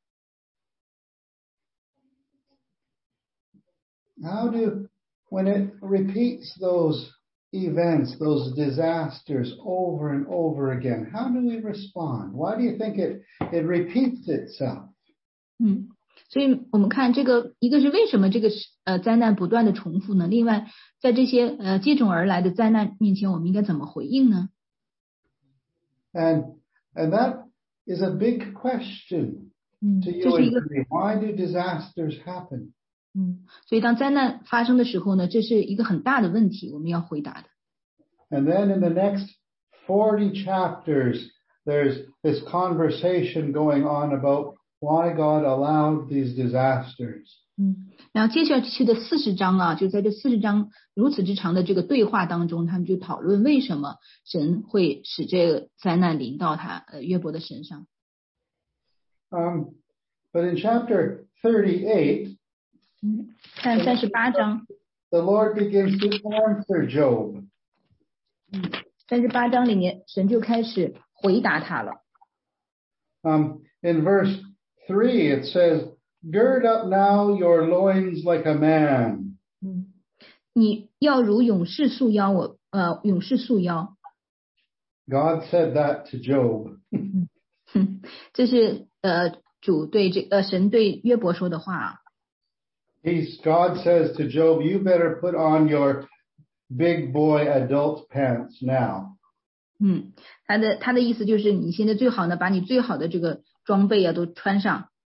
How do, when it repeats those events, those disasters over and over again, how do we respond? Why do you think it, it repeats itself? 嗯，所以我们看这个，一个是为什么这个呃灾难不断的重复呢？另外，在这些呃接踵而来的灾难面前，我们应该怎么回应呢？ And, and that is a big question 嗯， to 这 you 是一 and 个 to me. Why do disasters happen? 嗯，所以当灾难发生的时候呢，这是一个很大的问题，我们要回答的。 And then in the next forty chapters, there's this conversation going on about why God allowed these disasters. 嗯，然后接下去的四十章啊，就在这四十章如此之长的这个对话当中，他们就讨论为什么神会使这个灾难临到他呃约伯的身上。 Um, but in chapter thirty-eight, 嗯，看三十八章， the Lord begins to answer Job. 嗯，三十八章里面神就开始回答他了。 Um, in verse three, it says, gird up now your loins like a man. 嗯，你要如勇士束腰，我呃勇士束腰。 God said that to Job. 哼，这是呃主对这呃神对约伯说的话啊。 He's, God says to Job, you better put on your big boy adult pants now. 嗯，他的他的意思就是你现在最好呢，把你最好的这个装备啊都穿上。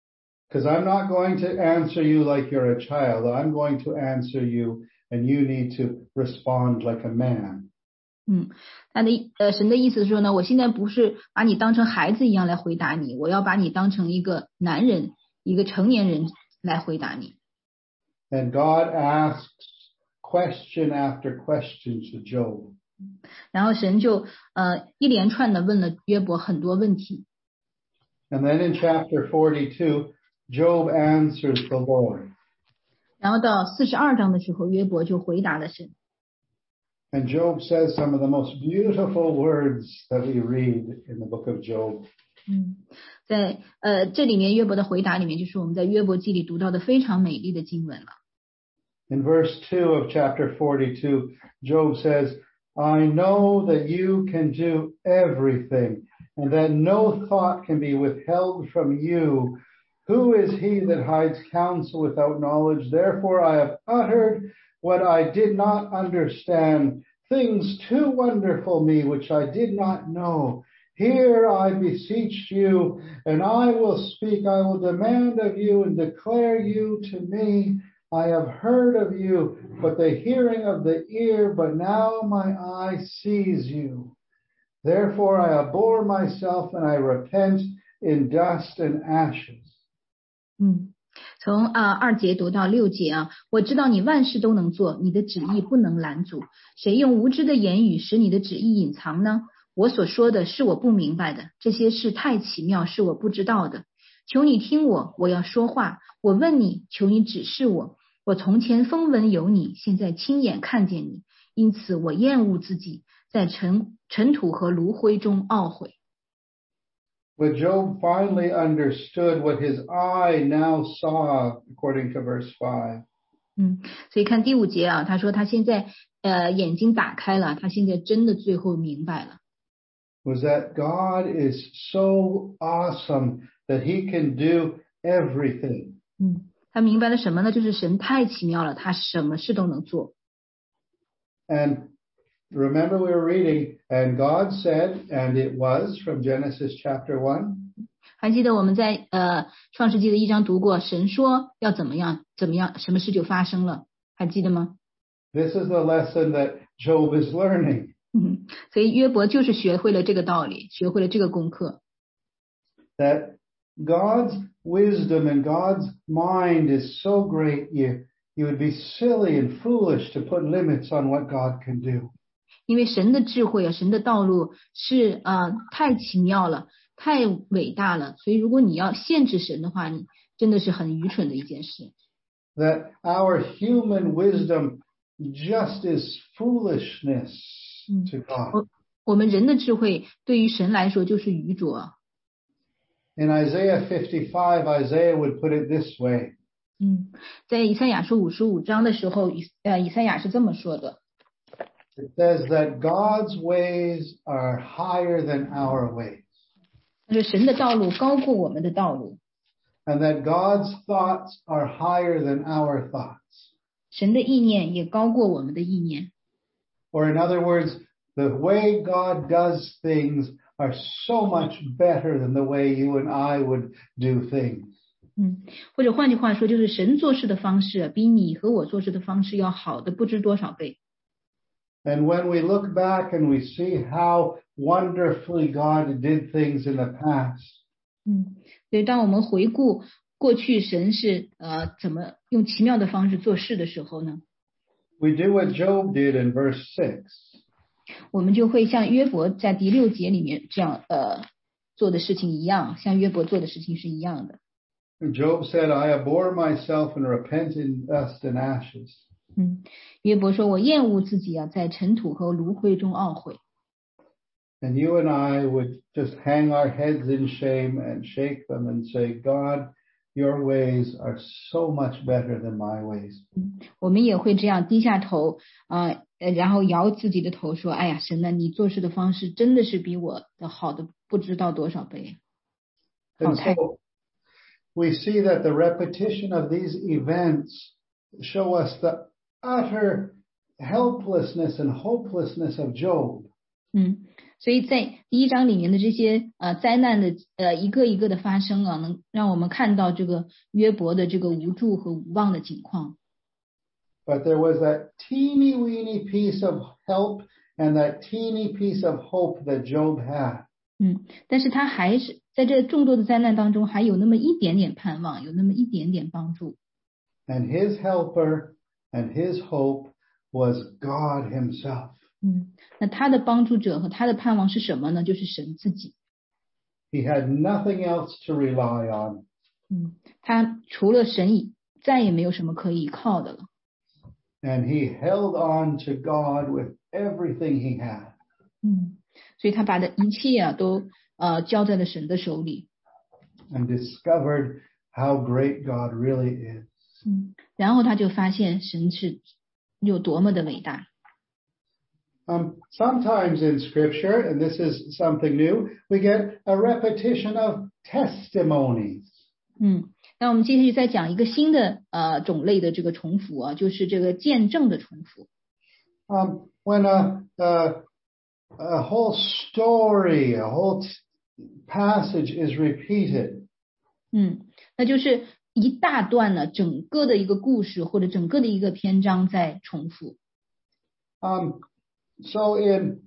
Because I'm not going to answer you like you're a child. I'm going to answer you, and you need to respond like a man. 嗯，他的呃神的意思是说呢，我现在不是把你当成孩子一样来回答你，我要把你当成一个男人，一个成年人来回答你。 And God asks question after question to Job. 然后神就呃一连串的问了约伯很多问题。 And then in chapter forty-two, Job answers the Lord. 然后到四十二章的时候，约伯就回答了神。 And Job says some of the most beautiful words that we read in the book of Job. 嗯，在呃这里面约伯的回答里面，就是我们在约伯记里读到的非常美丽的经文了。 In verse two of chapter forty-two, Job says, I know that you can do everything, and that no thought can be withheld from you. Who is he that hides counsel without knowledge? Therefore I have uttered what I did not understand, things too wonderful me which I did not know. Hear, I beseech you, and I will speak. I will demand of you and declare you to me. I have heard of you, but the hearing of the ear, but now my eye sees you. Therefore I abhor myself, and I repent in dust and ashes. 嗯，从啊二节读到六节啊，我知道你万事都能做，你的旨意不能拦阻。谁用无知的言语使你的旨意隐藏呢？我所说的是我不明白的，这些事太奇妙，是我不知道的。求你听我，我要说话。我问你，求你指示我。我从前风闻有你，现在亲眼看见你，因此我厌恶自己，在尘尘土和炉灰中懊悔。 But Job finally understood what his eye now saw, according to verse five. 嗯，所以看第五节啊，他说他现在呃眼睛打开了，他现在真的最后明白了。 Was that God is so awesome that he can do everything. 嗯，他明白了什么呢？就是神太奇妙了，他什么事都能做。 And remember we were reading, and God said, and it was, from Genesis chapter one. 还记得我们在呃创世纪的一章读过，神说要怎么样怎么样，什么事就发生了，还记得吗？ This is the lesson that Job is learning. 嗯，所以约伯就是学会了这个道理，学会了这个功课。 That God's wisdom and God's mind is so great, you, you would be silly and foolish to put limits on what God can do. 因为神的智慧啊，神的道路是呃太奇妙了，太伟大了，所以如果你要限制神的话，你真的是很愚蠢的一件事。 That our human wisdom just is foolishness to God. 我我们人的智慧对于神来说就是愚拙。 In Isaiah fifty-five, Isaiah would put it this way. 嗯，在以赛亚书五十五章的时候，以呃以赛亚是这么说的。 It says that God's ways are higher than our ways. 他说神的道路高过我们的道路。 And that God's thoughts are higher than our thoughts. 神的意念也高过我们的意念。 Or in other words, the way God does things are so much better than the way you and I would do things. 嗯，或者换句话说，就是神做事的方式比你和我做事的方式要好的不知多少倍。 And when we look back and we see how wonderfully God did things in the past. 嗯，所以当我们回顾过去神是呃怎么用奇妙的方式做事的时候呢？ We do what Job did in verse six. 我们就会像约伯在第六节里面这样呃做的事情一样，像约伯做的事情是一样的。 Job said, I abhor myself and repent in dust and ashes. 嗯，约伯说我厌恶自己啊，在尘土和炉灰中懊悔。 And you and I would just hang our heads in shame and shake them and say, God, your ways are so much better than my ways. 我们也会这样低下头啊、呃，然后摇自己的头说：“哎呀，神啊，你做事的方式真的是比我的好的不知道多少倍。” And so we see that the repetition of these events show us the utter helplessness and hopelessness of Job. 嗯， 所以在第一章里面的这些呃灾难的呃一个一个的发生啊，能让我们看到这个约伯的这个无助和无望的情况。 But there was that teeny weeny piece of help and that teeny piece of hope that Job had. 嗯，但是他还是在这众多的灾难当中，还有那么一点点盼望，有那么一点点帮助。 And his helper and his hope was God himself. 嗯，那他的帮助者和他的盼望是什么呢？就是神自己。 He had nothing else to rely on. 嗯，他除了神以再也没有什么可以依靠的了。 And he held on to God with everything he had. 嗯，所以他把的一切啊都呃交在了神的手里。 And discovered how great God really is. 嗯，然后他就发现神是有多么的伟大。 Um, sometimes in Scripture, and this is something new, we get a repetition of testimonies. 嗯，那我们继续再讲一个新的呃种类的这个重复啊，就是这个见证的重复。 Um, when a, a a whole story, a whole passage is repeated. 嗯，那就是一大段呢，整个的一个故事或者整个的一个篇章在重复。 Um, so in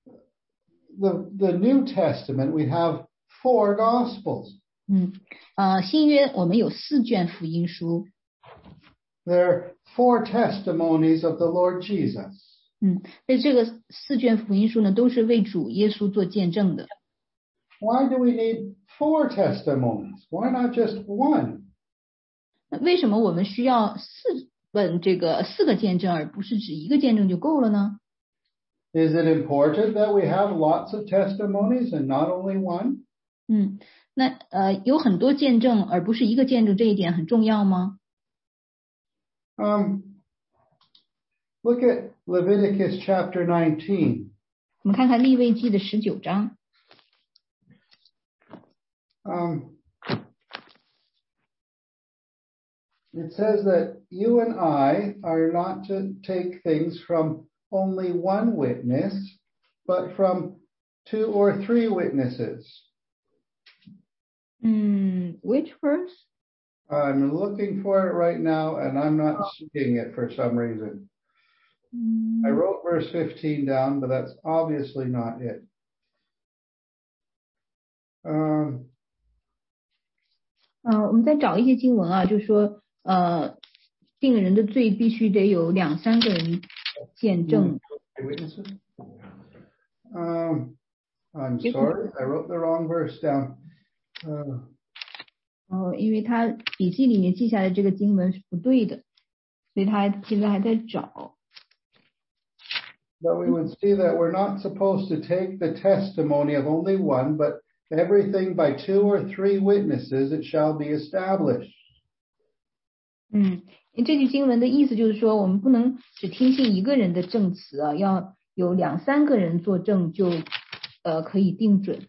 the the New Testament, we have four Gospels. 嗯，呃，新约我们有四卷福音书。 There are four testimonies of the Lord Jesus. 嗯，在这个四卷福音书呢，都是为主耶稣做见证的。 Why do we need four testimonies? Why not just one? 那为什么我们需要四本这个四个见证，而不是只一个见证就够了呢？ Is it important that we have lots of testimonies and not only one? 嗯，那呃有很多见证，而不是一个见证，这一点很重要吗？ Um, look at Leviticus chapter nineteen. 我们看看利未记的十九章。 Um, it says that you and I are not to take things from only one witness, but from two or three witnesses. 嗯 ，which verse? I'm looking for it right now, and I'm not seeing it for some reason. I wrote verse fifteen down, but that's obviously not it. Um, 呃，我们再找一些经文啊，就是说，呃，定人的罪必须得有两三个人见证。 witnesses? Um, I'm sorry, I wrote the wrong verse down. Uh, 哦，因为他笔记里面记下来这个经文是不对的，所以他现在还在找。 But we would see that we're not supposed to take the testimony of only one, but everything by two or three witnesses, it shall be established. 嗯，这句经文的意思就是说，我们不能只听信一个人的证词啊，要有两三个人作证就呃可以定准。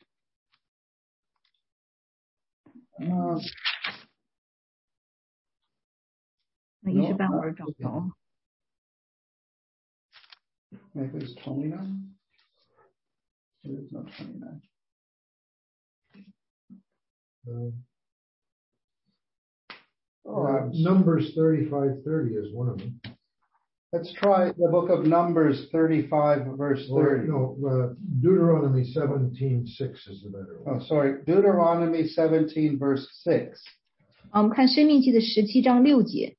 嗯， 那一时半会儿找不着。 Maybe it's twenty-nine? It is not twenty-nine. Um, Oh, uh, I'm- Numbers thirty-five thirty is one of them. Let's try the book of Numbers thirty-five, verse Or, thirty. no, uh, Deuteronomy seventeen six is the better one. Oh, sorry, Deuteronomy seventeen, verse six. 啊，我们看申命记的十七章六节。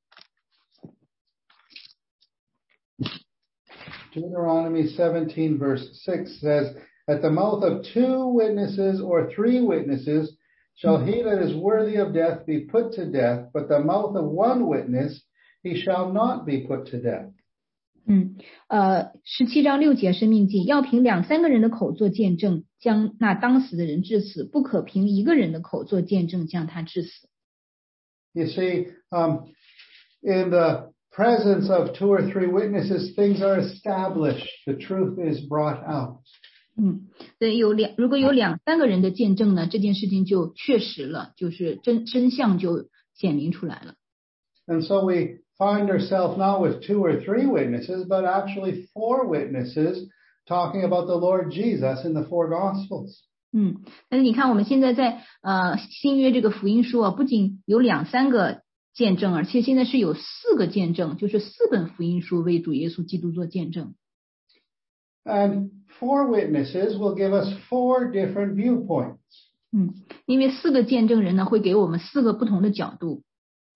Deuteronomy seventeen, verse six says, At the mouth of two witnesses or three witnesses shall he that is worthy of death be put to death, but the mouth of one witness he shall not be put to death. 嗯，呃，十七章六节申命记，要凭两三个人的口做见证，将那当死的人治死，不可凭一个人的口做见证，将他治死。 You see, um, in the presence of two or three witnesses, things are established. The truth is brought out. 嗯，对，有两，如果有两三个人的见证呢，这件事情就确实了，就是真真相就显明出来了。 And so we find ourselves not with two or three witnesses, but actually four witnesses talking about the Lord Jesus in the four Gospels. 嗯，但是你看我们现在在呃新约这个福音书啊，不仅有两三个见证，而且现在是有四个见证，就是四本福音书为主耶稣基督做见证。 And four witnesses will give us four different viewpoints. 嗯，因为四个见证人呢，会给我们四个不同的角度。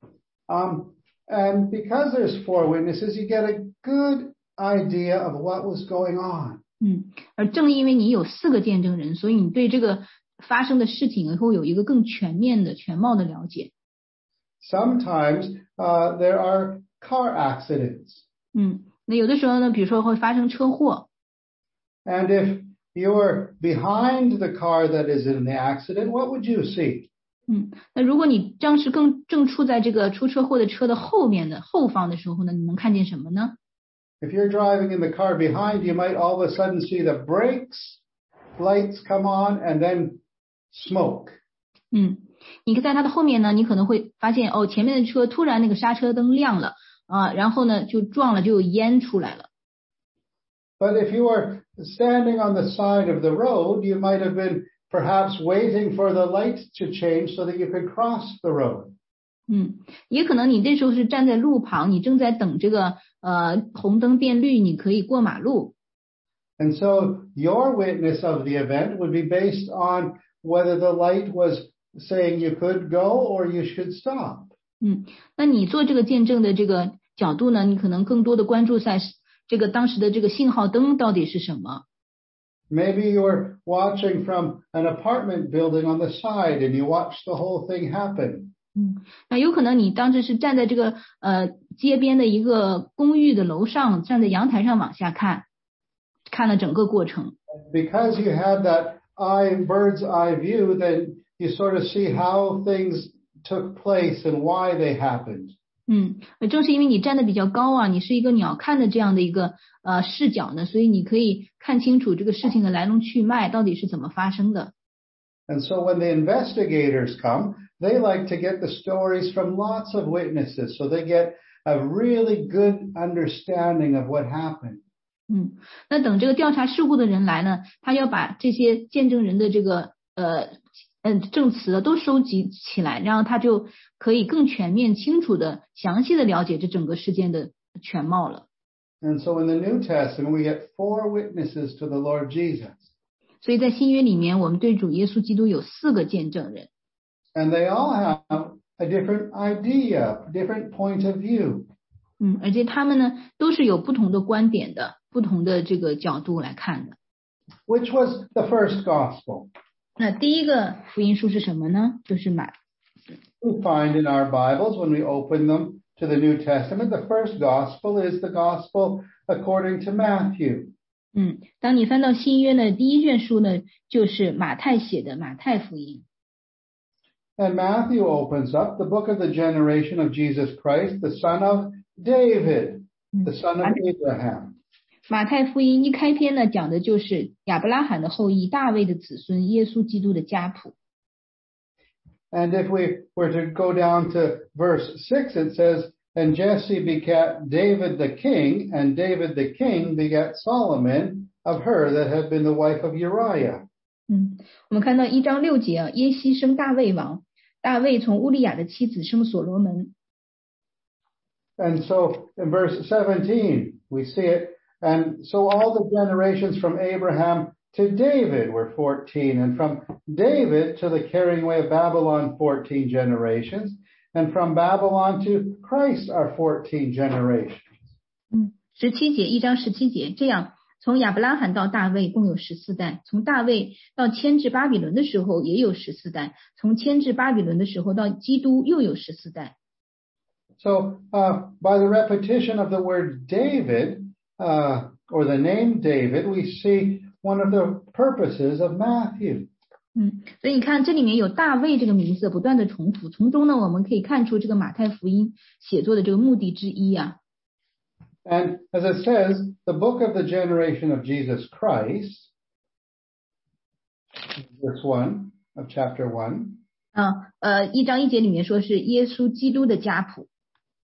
Um, and because there's four witnesses, you get a good idea of what was going on. 嗯，而正因为你有四个见证人，所以你对这个发生的事情会有一个更全面的、全貌的了解。 Sometimes uh, there are car accidents. 嗯，那有的时候呢，比如说会发生车祸。 And if you're behind the car that is in the accident, what would you see? 嗯，那如果你当时更正处在这个出车祸的车的后面的后方的时候呢，你能看见什么呢？ If you're driving in the car behind, you might all of a sudden see the brakes, lights come on, and then smoke. 嗯，你在它的后面呢，你可能会发现哦，前面的车突然那个刹车灯亮了啊，然后呢就撞了，就有烟出来了。 But if you were standing on the side of the road, you might have been perhaps waiting for the light to change so that you could cross the road. 嗯，也可能你这时候是站在路旁，你正在等这个呃红灯变绿，你可以过马路。 And so your witness of the event would be based on whether the light was saying you could go or you should stop. 嗯，那你做这个见证的这个角度呢，你可能更多的关注在这个当时的这个信号灯到底是什么。 Maybe you're watching from an apartment building on the side and you watch the whole thing happen. 嗯，那有可能你当时是站在这个呃街边的一个公寓的楼上，站在阳台上往下看，看了整个过程。 Because you had that eye, bird's eye view, then you sort of see how things took place and why they happened. 嗯，正是因为你站得比较高啊，你是一个鸟瞰的这样的一个呃视角呢，所以你可以看清楚这个事情的来龙去脉到底是怎么发生的。 And so when the investigators come, they like to get the stories from lots of witnesses, so they get a really good understanding of what happened. 嗯，那等这个调查事故的人来呢，他要把这些见证人的这个呃嗯证词都收集起来，然后他就可以更全面、清楚的、详细的了解这整个事件的全貌了。 And so in the New Testament, we get four witnesses to the Lord Jesus. 所以在新约里面，我们对主耶稣基督有四个见证人。 And they all have a different idea, different point of view. 嗯，而且他们呢都是有不同的观点的，不同的这个角度来看的。 Which was the first gospel? 那第一个福音书是什么呢？就是马。 We find in our Bibles when we open them to the New Testament, the first gospel is the gospel according to Matthew. 嗯，当你翻到新约呢，第一卷书呢就是马太写的马太福音。 And Matthew opens up the book of the generation of Jesus Christ, the son of David, the son of Abraham. 马太福音一开篇呢，讲的就是亚伯拉罕的后裔大卫的子孙耶稣基督的家谱。 And if we were to go down to verse six, it says, And Jesse begat David the king, and David the king begat Solomon of her that had been the wife of Uriah. 嗯，我们看到一章六节啊，耶西生大卫王，大卫从乌利亚的妻子生所罗门。 And so in verse seventeen, we see it. And so all the generations from Abraham to David were fourteen, and from David to the carrying away of Babylon, fourteen generations, and from Babylon to Christ are fourteen generations. 嗯，十七节，一章十七节，这样从亚伯拉罕到大卫共有十四代，从大卫到迁至巴比伦的时候也有十四代，从迁至巴比伦的时候到基督又有十四代。 So uh, by the repetition of the word David, uh, or the name David, we see one of the purposes of Matthew. 嗯，所以你看这里面有大卫这个名字不断的重复，从中呢我们可以看出这个马太福音写作的这个目的之一啊。 And as it says, the book of the generation of Jesus Christ, verse one of chapter one. 啊，呃，一章一节里面说是耶稣基督的家谱。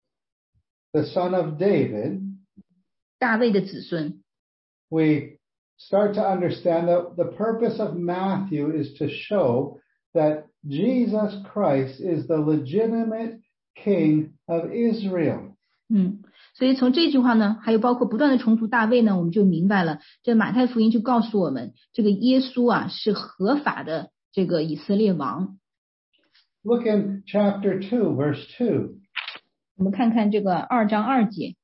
The son of David. 大卫的子孙。 We start to understand that the purpose of Matthew is to show that Jesus Christ is the legitimate king of Israel. 嗯，所以从这句话呢，还有包括不断的重读大卫呢，我们就明白了，这马太福音就告诉我们，这个耶稣啊是合法的这个以色列王。 Look in chapter two, verse two. 我们看看这个二章二节。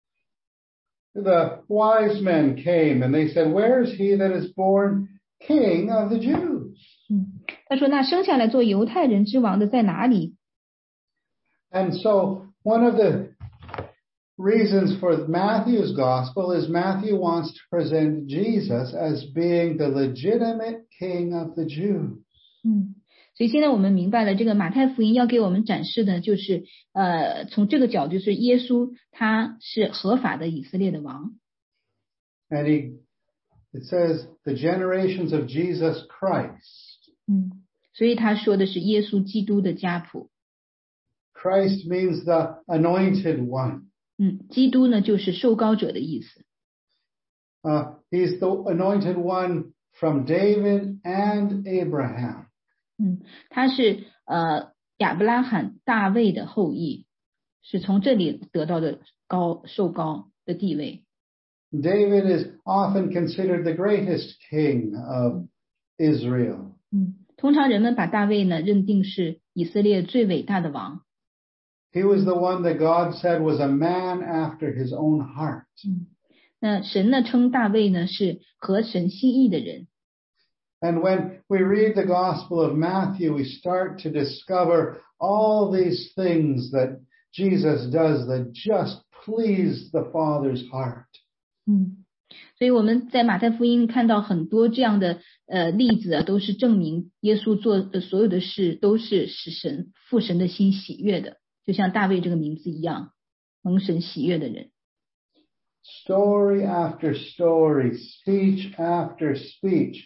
The wise men came and they said, "Where is he that is born king of the Jews?" 嗯，他说那生下来做犹太人之王的在哪里？ And so one of the reasons for Matthew's gospel is Matthew wants to present Jesus as being the legitimate king of the Jews. 嗯，所以现在我们明白了，这个马太福音要给我们展示的就是，呃，从这个角度是耶稣他是合法的以色列的王。 And he, it says the generations of Jesus Christ. 嗯，所以他说的是耶稣基督的家谱。 Christ means the anointed one. 嗯，基督呢就是受膏者的意思。 Uh, he's the anointed one from David and Abraham. 嗯，他是呃亚伯拉罕、大卫的后裔，是从这里得到的高受膏的地位。 David is often considered the greatest king of Israel. 嗯，通常人们把大卫呢认定是以色列最伟大的王。 He was the one that God said was a man after his own heart. 嗯，那神呢称大卫呢是合神心意的人。 And when we read the Gospel of Matthew, we start to discover all these things that Jesus does that just please the Father's heart. 嗯，所以我们在马太福音看到很多这样的呃例子啊，都是证明耶稣做的所有的事都是使神父神的心喜悦的，就像大卫这个名字一样，蒙神喜悦的人。 Story after story, speech after speech,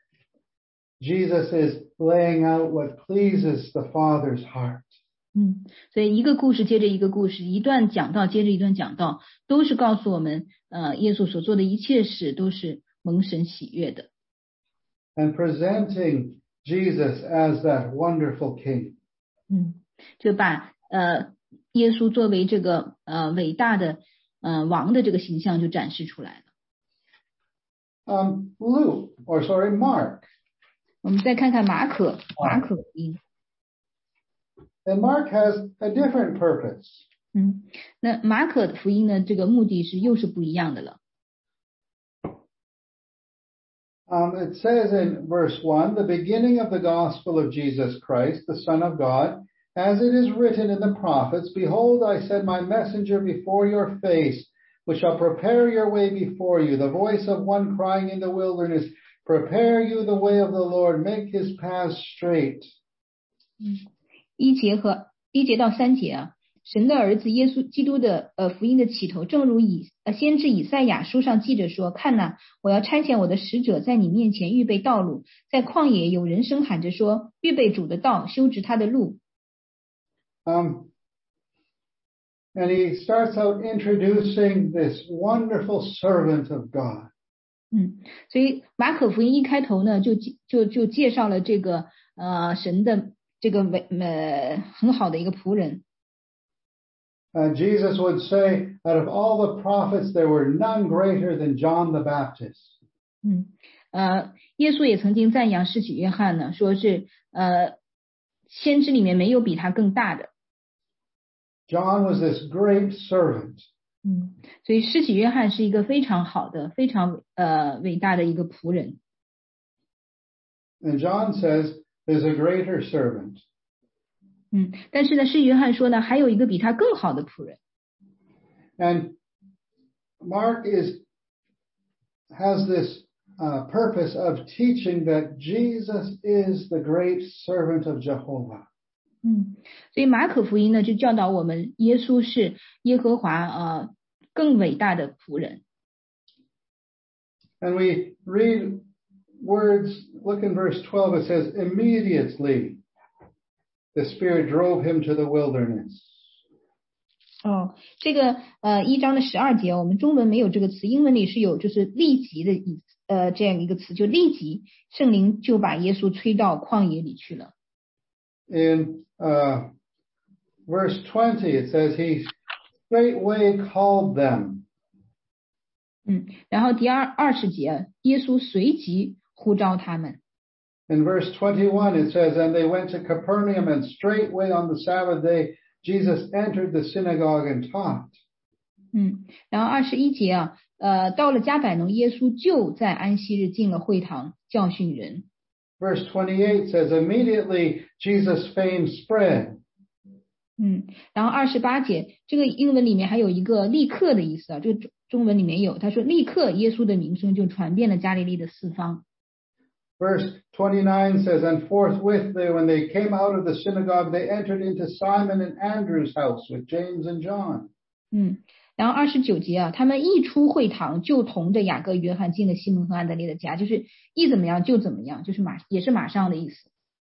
Jesus is laying out what pleases the Father's heart. 嗯，所以一个故事接着一个故事，一段讲道接着一段讲道，都是告诉我们，呃，耶稣所做的一切事都是蒙神喜悦的。 And presenting Jesus as that wonderful king. 嗯，就把呃耶稣作为这个呃伟大的呃王的这个形象就展示出来了。 Um, Luke, or sorry, Mark. 我们再看看马可，马可福音。 And Mark has a different purpose. 嗯，那马可的福音呢，这个目的是又是不一样的了。 Um, it says in verse one, the beginning of the gospel of Jesus Christ, the Son of God, as it is written in the prophets, behold, I send my messenger before your face, which shall prepare your way before you, the voice of one crying in the wilderness, prepare you the way of the Lord, make his paths straight. 嗯，一节和一节到三节啊，神的儿子耶稣基督的呃福音的起头，正如以呃先知以赛亚书上记着说，看哪，我要差遣我的使者在你面前预备道路，在旷野有人声喊着说，预备主的道，修直他的路。 Um, and he starts out introducing this wonderful servant of God. 嗯，所以马可福音一开头呢，就就就介绍了这个呃神的这个伟呃很好的一个仆人。 Uh, Jesus would say, out of all the prophets, there were none greater than John the Baptist. 嗯，呃，耶稣也曾经赞扬施洗约翰呢，说是呃先知里面没有比他更大的。 John was this great servant. 嗯，所以施洗约翰是一个非常好的、非常呃伟大的一个仆人。 And John says, there's a greater servant. 嗯，但是呢，施洗约翰说呢，还有一个比他更好的仆人。 And Mark is has this uh, purpose of teaching that Jesus is the great servant of Jehovah. 嗯，所以马可福音呢就教导我们，耶稣是耶和华呃更伟大的仆人。 And we read words, look in verse twelve, it says, immediately the Spirit drove him to the wilderness. 哦，这个呃一章的十二节，我们中文没有这个词，英文里是有，就是立即的意呃这样一个词，就立即圣灵就把耶稣吹到旷野里去了。 In uh, verse twenty, it says he straightway called them. 嗯，然后第二二十节，耶稣随即呼召他们。 In verse twenty-one, it says, and they went to Capernaum, and straightway on the Sabbath day, Jesus entered the synagogue and taught. 嗯，然后二十一节啊，呃，到了加百农，耶稣就在安息日进了会堂，教训人。 Verse twenty-eight says, immediately Jesus' fame spread. 嗯，然后二十八节，这个英文里面还有一个立刻的意思啊，这个中文里面有，他说立刻耶稣的名声就传遍了加利利的四方。 Verse twenty-nine says, and forthwith they, when they came out of the synagogue, they entered into Simon and Andrew's house with James and John. 嗯，然后二十九节啊，他们一出会堂就同着雅各、约翰进了西门和安德烈的家，就是一怎么样就怎么样，就是马也是马上的意思。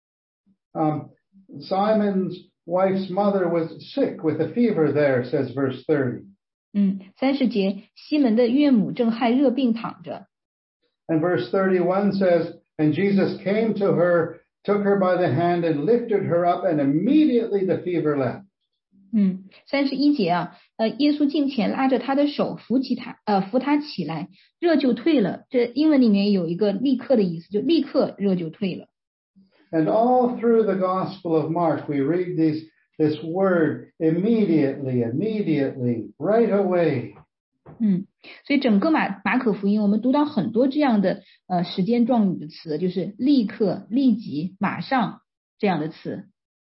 Um, Simon's wife's mother was sick with a fever there, says verse thirty. 嗯，三十节，西门的岳母正害热病躺着。 And verse thirty-one says, and Jesus came to her, took her by the hand and lifted her up, and immediately the fever left. 嗯，三十一节啊，呃，耶稣近前拉着他的手，扶起他，呃，扶他起来，热就退了。这英文里面有一个立刻的意思，就立刻热就退了。 And all through the Gospel of Mark, we read these, this word immediately, immediately, right away. 嗯，所以整个马马可福音，我们读到很多这样的呃时间状语的词，就是立刻、立即、马上这样的词。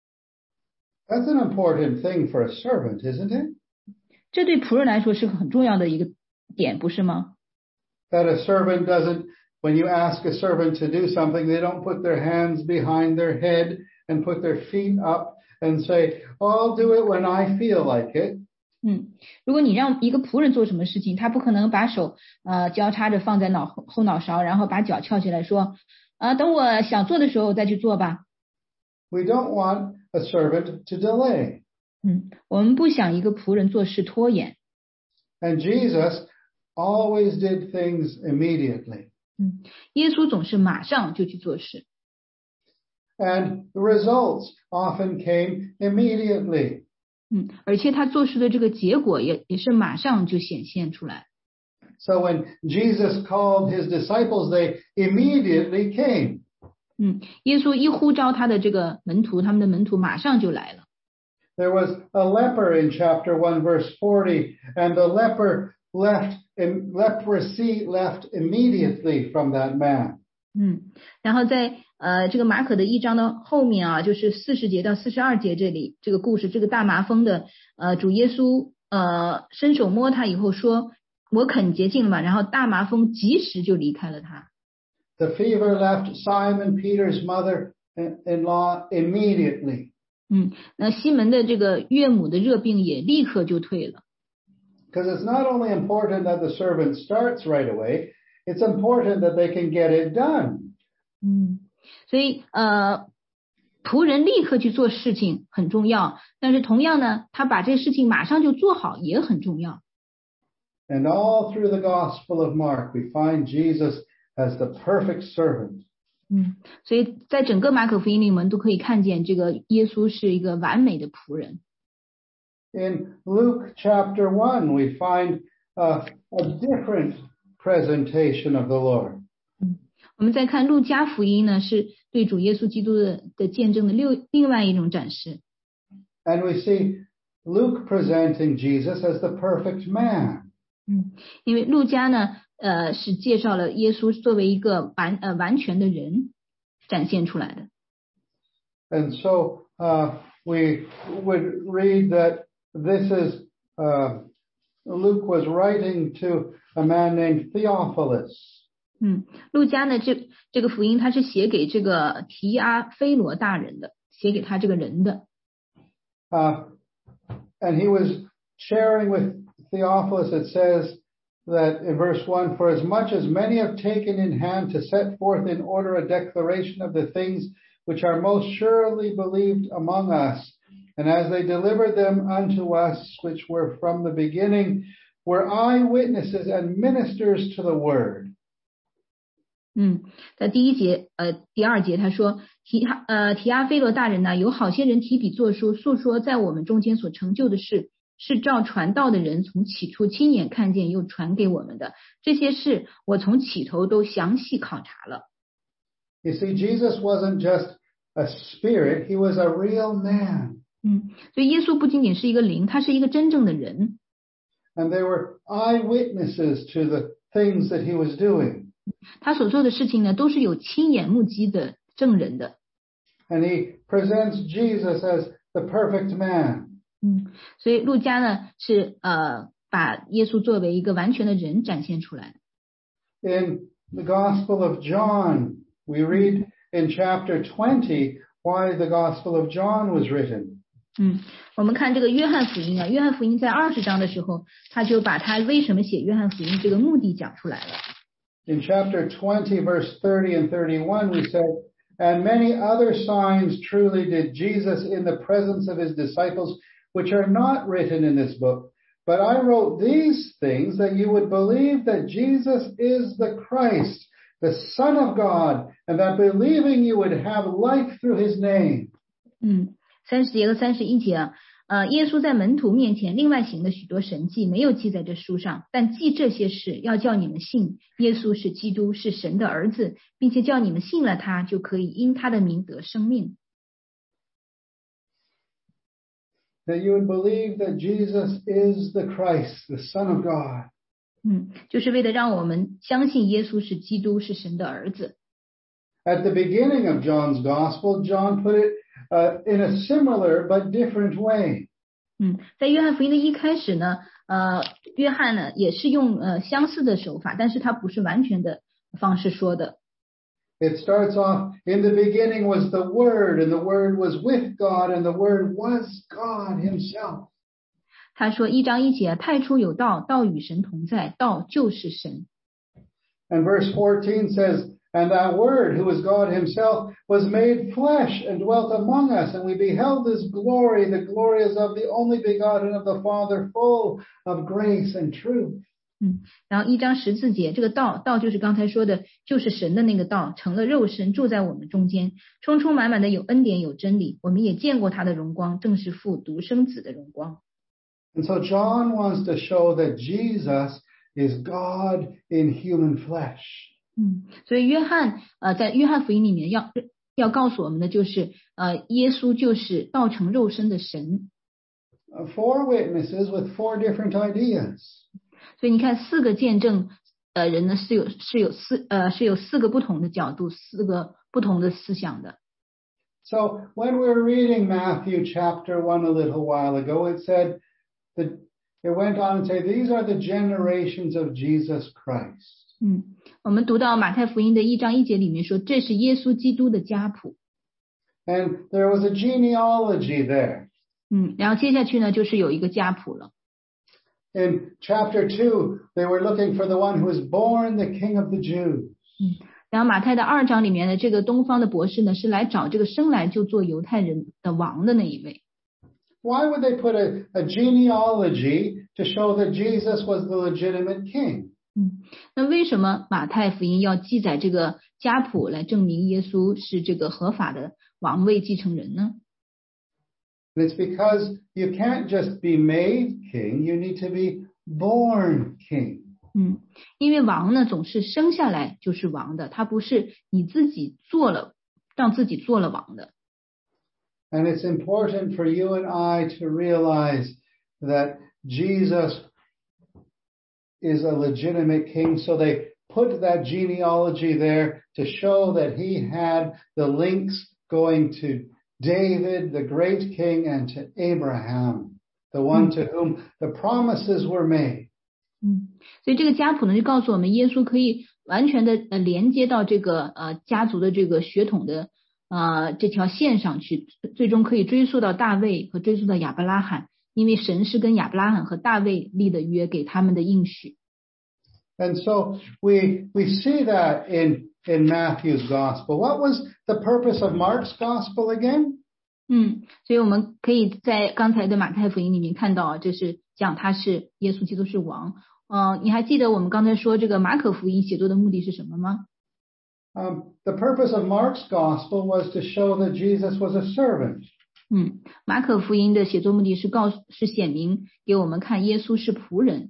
That's an important thing for a servant, isn't it? 这对仆人来说是个很重要的一个点，不是吗？ That a servant doesn't, when you ask a servant to do something, they don't put their hands behind their head and put their feet up and say, oh, I'll do it when I feel like it. 嗯，如果你让一个仆人做什么事情，他不可能把手呃交叉着放在脑后脑勺，然后把脚翘起来说，啊、呃，等我想做的时候再去做吧。 We don't want a servant to delay. 嗯，我们不想一个仆人做事拖延。 And Jesus always did things immediately. 嗯，耶稣总是马上就去做事。 And the results often came immediately. 嗯，而且他做事的这个结果也也是马上就显现出来。 So when Jesus called his disciples, they immediately came. 嗯，耶稣一呼召他的这个门徒，他们的门徒马上就来了。 There was a leper in chapter one, verse forty, and the leper left, leprosy left immediately from that man. 嗯，然后在呃这个马可的一章的后面啊，就是四十节到四十二节这里这个故事，这个大麻风的呃主耶稣呃伸手摸他以后说，我肯洁净了嘛，然后大麻风及时就离开了他。 The fever left Simon Peter's mother-in-law immediately. 嗯，那西门的这个岳母的热病也立刻就退了。 Because it's not only important that the servant starts right away, it's important that they can get it done. 嗯，所以呃，仆人立刻去做事情很重要，但是同样呢，他把这事情马上就做好也很重要。 And all through the Gospel of Mark, we find Jesus as the perfect servant. 嗯，所以在整个马可福音里，我们都可以看见这个耶稣是一个完美的仆人。 In Luke chapter one, we find uh, a different presentation of the Lord. 嗯，我们再看路加福音呢，是对主耶稣基督的的见证的另另外一种展示。 And we see Luke presenting Jesus as the perfect man. 嗯，因为路加呢，呃，是介绍了耶稣作为一个完呃完全的人展现出来的。 And so uh, we would read that this is uh, Luke was writing to a man named Theophilus. 嗯，路加呢，这这个福音他是写给这个提阿非罗大人的，写给他这个人的。 Uh, and he was sharing with Theophilus, it says that in verse one, for as much as many have taken in hand to set forth in order a declaration of the things which are most surely believed among us, and as they delivered them unto us, which were from the beginning, were eyewitnesses and ministers to the word. 嗯，在第一节呃第二节他说提呃提阿非罗大人呢、啊，有好些人提笔作书，诉说在我们中间所成就的事，是照传道的人从起初亲眼看见又传给我们的，这些事我从起头都详细考察了。 You see, Jesus wasn't just a spirit, he was a real man. 嗯，所以耶稣不仅仅是一个灵，他是一个真正的人。 And there were eyewitnesses to the things that he was doing. 他所做的事情呢，都是有亲眼目击的证人的。 And he presents Jesus as the perfect man. 嗯，所以路加呢是呃把耶稣作为一个完全的人展现出来。 In the Gospel of John, we read in chapter twenty why the Gospel of John was written. 嗯，我们看这个约翰福音啊，约翰福音在二十章的时候，他就把他为什么写约翰福音这个目的讲出来了。 In chapter twenty, verse thirty and thirty-one, we said, and many other signs truly did Jesus in the presence of his disciples, which are not written in this book. But I wrote these things that you would believe that Jesus is the Christ, the Son of God, and that believing you would have life through his name. 嗯，三十节和三十一节啊，呃，耶稣在门徒面前另外行了许多神迹，没有记在这书上，但记这些事，要叫你们信，耶稣是基督，是神的儿子，并且叫你们信了他，就可以因他的名得生命。 That you would believe that Jesus is the Christ, the Son of God. 嗯，就是为了让我们相信耶稣是基督，是神的儿子。 At the beginning of John's Gospel, John put it uh, in a similar but different way. 嗯，在约翰福音的一开始呢，呃，约翰呢也是用呃相似的手法，但是他不是完全的方式说的。 It starts off, in the beginning was the Word, and the Word was with God, and the Word was God himself. 他说一章一节，太初有道，道与神同在，道就是神。 And verse fourteen says, and that Word, who is God himself, was made flesh and dwelt among us, and we beheld his glory, the glory as of the only begotten of the Father, full of grace and truth. 嗯，然后一章十四节，这个道，道就是刚才说的，就是神的那个道，成了肉身，住在我们中间，充充满满的有恩典有真理，我们也见过他的荣光，正是父独生子的荣光。 And so John wants to show that Jesus is God in human flesh. 嗯，所以约翰呃在约翰福音里面要要告诉我们的就是呃耶稣就是道成肉身的神。 Four witnesses with four different ideas. 所以你看四个见证呃人呢是有是有四呃是有四个不同的角度，四个不同的思想的。 So when we were reading Matthew chapter one a little while ago, it said that it went on and say these are the generations of Jesus Christ. 嗯，我们读到马太福音的一章一节里面说，这是耶稣基督的家谱。 And there was a genealogy there. 嗯，然后接下去呢就是有一个家谱了。 In chapter two, they were looking for the one who was born the King of the Jews. 嗯，然后马太的二章里面的这个东方的博士呢，是来找这个生来就做犹太人的王的那一位。 Why would they put a, a genealogy to show that Jesus was the legitimate king? 嗯，那为什么马太福音要记载这个家谱来证明耶稣是这个合法的王位继承人呢？ And it's because you can't just be made king, you need to be born king. 嗯，因为王呢总是生下来就是王的，他不是你自己做了让自己做了王的。 And it's important for you and I to realize that Jesus is a legitimate king. So they put that genealogy there to show that he had the links going to David, the great king, and to Abraham, the one to whom the promises were made. 嗯，所以这个家谱呢就告诉我们，耶稣可以完全的呃连接到这个呃家族的这个血统的呃这条线上去，最终可以追溯到大卫和追溯到亚伯拉罕，因为神是跟亚伯拉罕和大卫立的约，给他们的应许。 And so we we see that in in Matthew's gospel. What was the purpose of Mark's gospel again? 嗯，所以我们可以在刚才的马太福音里面看到啊，这是讲他是耶稣基督是王。呃，你还记得我们刚才说这个马可福音写作的目的是什么吗？ Um, the purpose of Mark's gospel was to show that Jesus was a servant. 嗯，马可福音的写作目的是告诉是显明给我们看耶稣是仆人。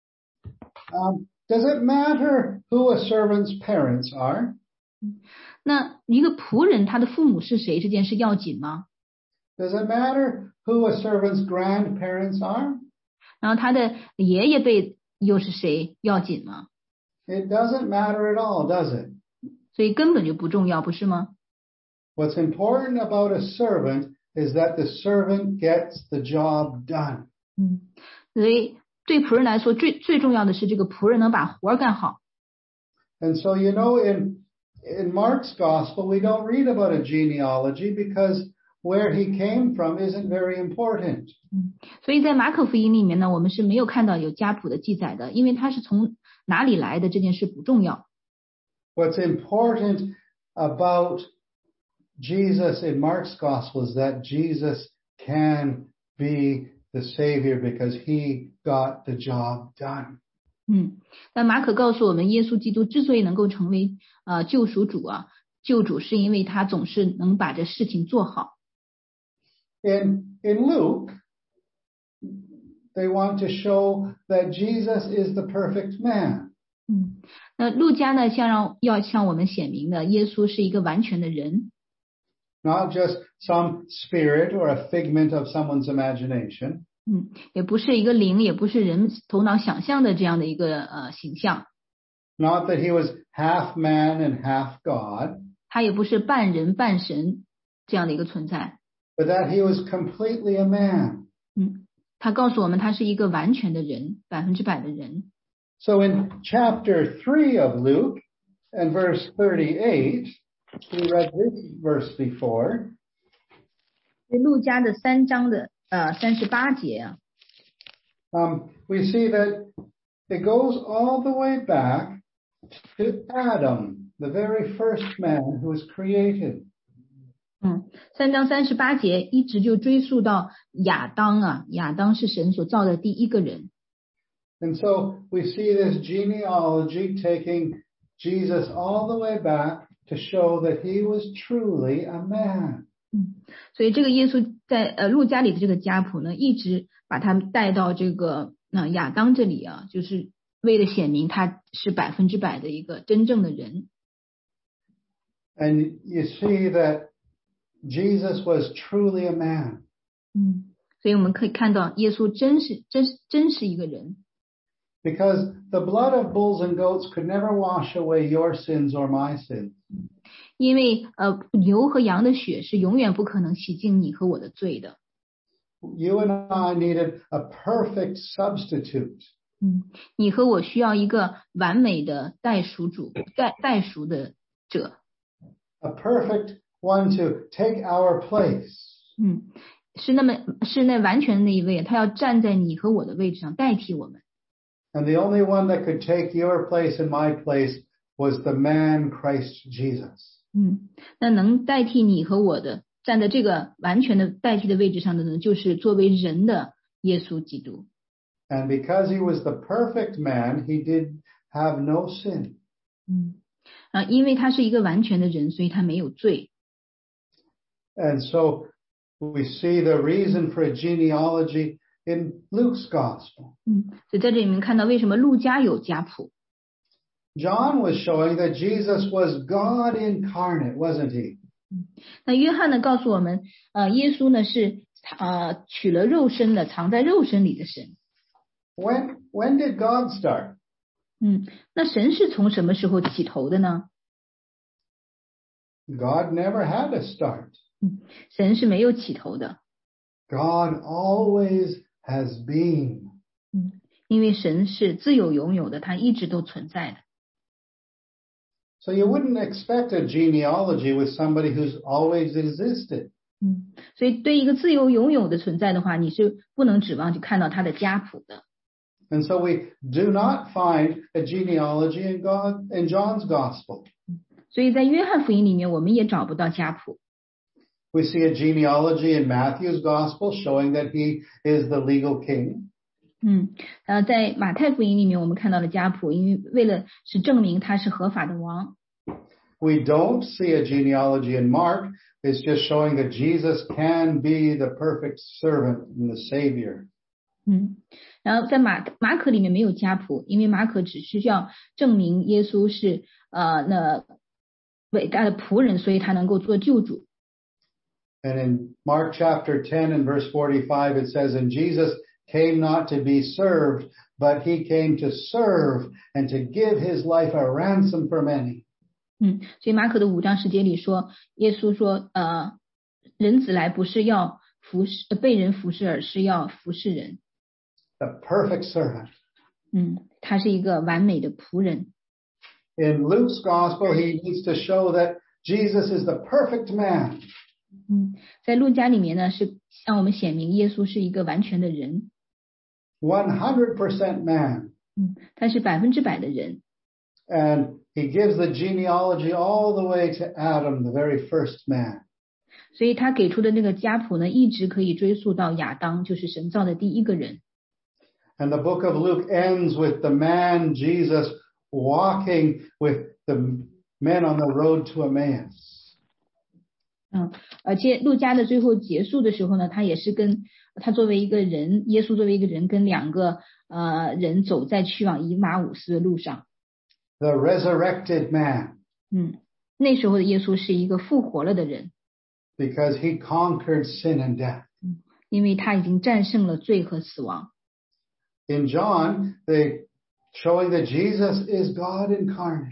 Um, does it matter who a servant's parents are? 那一个仆人他的父母是谁这件事要紧吗？ Does it matter who a servant's grandparents are? 然后他的爷爷辈又是谁要紧吗？ It doesn't matter at all, does it? 所以根本就不重要，不是吗？ What's important about a servant is that the servant gets the job done. 嗯，所以对仆人来说，最最重要的是这个仆人能把活干好。 And so, you know, in in Mark's gospel, we don't read about a genealogy because where he came from isn't very important. 所以在马可福音里面呢，我们是没有看到有家谱的记载的，因为他是从哪里来的这件事不重要。 What's important about Jesus in Mark's gospel is that Jesus can be the Savior because he got the job done. 嗯，那马可告诉我们，耶稣基督之所以能够成为呃救赎主啊，救主是因为他总是能把这事情做好。 In in Luke, they want to show that Jesus is the perfect man. 嗯，那路加呢，向让要向我们显明的，耶稣是一个完全的人， Not just some spirit or a figment of someone's imagination. 嗯，也不是一个灵，也不是人头脑想象的这样的一个呃形象， Not that he was half man and half God, 他也不是半人半神这样的一个存在， but that he was completely a man. 嗯，他告诉我们他是一个完全的人，百分之百的人。 So in chapter three of Luke and verse thirty-eight, we read this verse before. 路加的三章的呃三十八节啊， Um, we see that it goes all the way back to Adam, the very first man who was created. 嗯，三章三十八节一直就追溯到亚当啊，亚当是神所造的第一个人。 And so we see this genealogy taking Jesus all the way back to show that he was truly a man. 嗯，所以这个耶稣在呃路加里的这个家谱呢，一直把他带到这个那、呃、亚当这里啊，就是为了显明他是百分之百的一个真正的人。 And you see that Jesus was truly a man. 嗯，所以我们可以看到耶稣真是真真是一个人。 Because the blood of bulls and goats could never wash away your sins or my sins. 因为呃牛和羊的血是永远不可能洗净你和我的罪的。 You and I needed a perfect substitute. 嗯，你和我需要一个完美的代赎主，代代赎的者。 A perfect one to take our place. 嗯，是那么是那完全的那一位，他要站在你和我的位置上代替我们。 And the only one that could take your place and my place was the man Christ Jesus. 嗯，那能代替你和我的，站在这个完全的代替的位置上的呢，就是作为人的耶稣基督。 And because he was the perfect man, he did have no sin. 嗯，啊，因为他是一个完全的人，所以他没有罪。 And so we see the reason for a genealogy in Luke's gospel. 嗯，所以在这里面看到为什么路加有家谱。 John was showing that Jesus was God incarnate, wasn't he? 那约翰呢告诉我们，呃，耶稣呢是呃取了肉身的，藏在肉身里的神。 When when did God start? 嗯，那神是从什么时候起头的呢？ God never had a start. 嗯，神是没有起头的。 God always has been. 嗯，因为神是自有永有的，他一直都存在的。 So you wouldn't expect a genealogy with somebody who's always existed. 嗯，所以对一个自由拥有的存在的话，你是不能指望去看到他的家谱的。 And so we do not find a genealogy in God in John's gospel. 所以在约翰福音里面，我们也找不到家谱。 We see a genealogy in Matthew's gospel showing that he is the legal king. 嗯，呃，在马太福音里面，我们看到了家谱，因为为了是证明他是合法的王。 we don't see a genealogy in Mark. It's just showing that Jesus can be the perfect servant and the Savior. 嗯，然后在马马可里面没有家谱，因为马可只需要证明耶稣是呃那伟大的仆人，所以他能够做救主。 And in Mark chapter ten and verse forty-five, it says, "And Jesus came not to be served, but he came to serve and to give his life a ransom for many." 嗯，所以马可的五章十节里说，耶稣说，呃，人子来不是要服侍被人服侍，而是要服侍人。 The perfect servant. 嗯，他是一个完美的仆人。 In Luke's gospel, he needs to show that Jesus is the perfect man. 嗯，在路加里面呢，是向我们显明耶稣是一个完全的人。 one hundred percent man. 嗯，他是百分之百的人。 And he gives the genealogy all the way to Adam, the very first man. 所以他给出的那个家谱呢，一直可以追溯到亚当，就是神造的第一个人。 And the book of Luke ends with the man Jesus walking with the men on the road to Emmaus. 嗯，而且路加的最后结束的时候呢，他也是跟他作为一个人，耶稣作为一个人，跟两个呃人走在去往以马五斯的路上。 The resurrected man. 嗯，那时候的耶稣是一个复活了的人。 Because he conquered sin and death. 嗯，因为他已经战胜了罪和死亡。 In John, they showing that Jesus is God incarnate.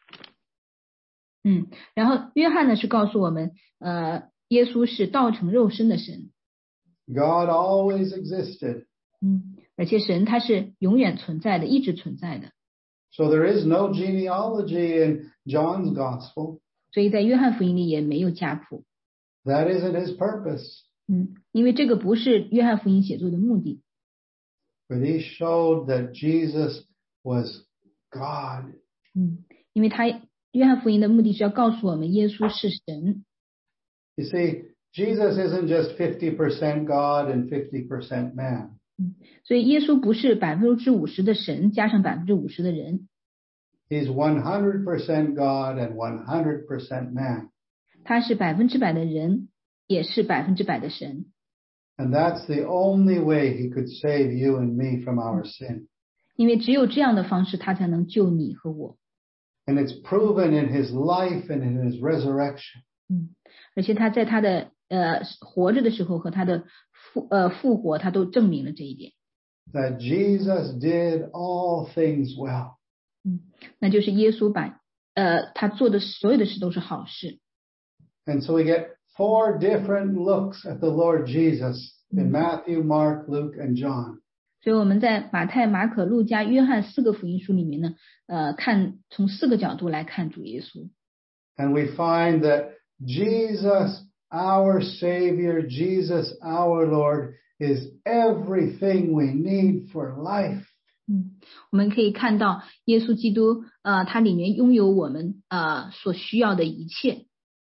嗯，然后约翰呢是告诉我们，呃，耶稣是道成肉身的神。 God always existed. 嗯，而且神他是永远存在的，一直存在的。 So there is no genealogy in John's gospel. 所以在约翰福音里也没有家谱。 That isn't his purpose. 嗯，因为这个不是约翰福音写作的目的。 But he showed that Jesus was God. 嗯，因为他约翰福音的目的是要告诉我们耶稣是神。 You see, Jesus isn't just fifty percent God and fifty percent man. 嗯，所以耶稣不是百分之五十的神加上百分之五十的人。 He's one hundred percent God and one hundred percent man. 他是百分之百的人，也是百分之百的神。 And that's the only way he could save you and me from our sin. 因为只有这样的方式，他才能救你和我。 And it's proven in his life and in his resurrection. 嗯，而且他在他的呃活着的时候和他的复呃复活，他都证明了这一点。 That Jesus did all things well. 嗯，那就是耶稣把呃他做的所有的事都是好事。 And so we get four different looks at the Lord Jesus in Matthew, Mark, Luke, and John. 所以我们在马太、马可、路加、约翰四个福音书里面呢，呃，看从四个角度来看主耶稣。 And we find that Jesus, our Savior, Jesus, our Lord, is everything we need for life. 嗯，我们可以看到耶稣基督，呃，他里面拥有我们呃所需要的一切。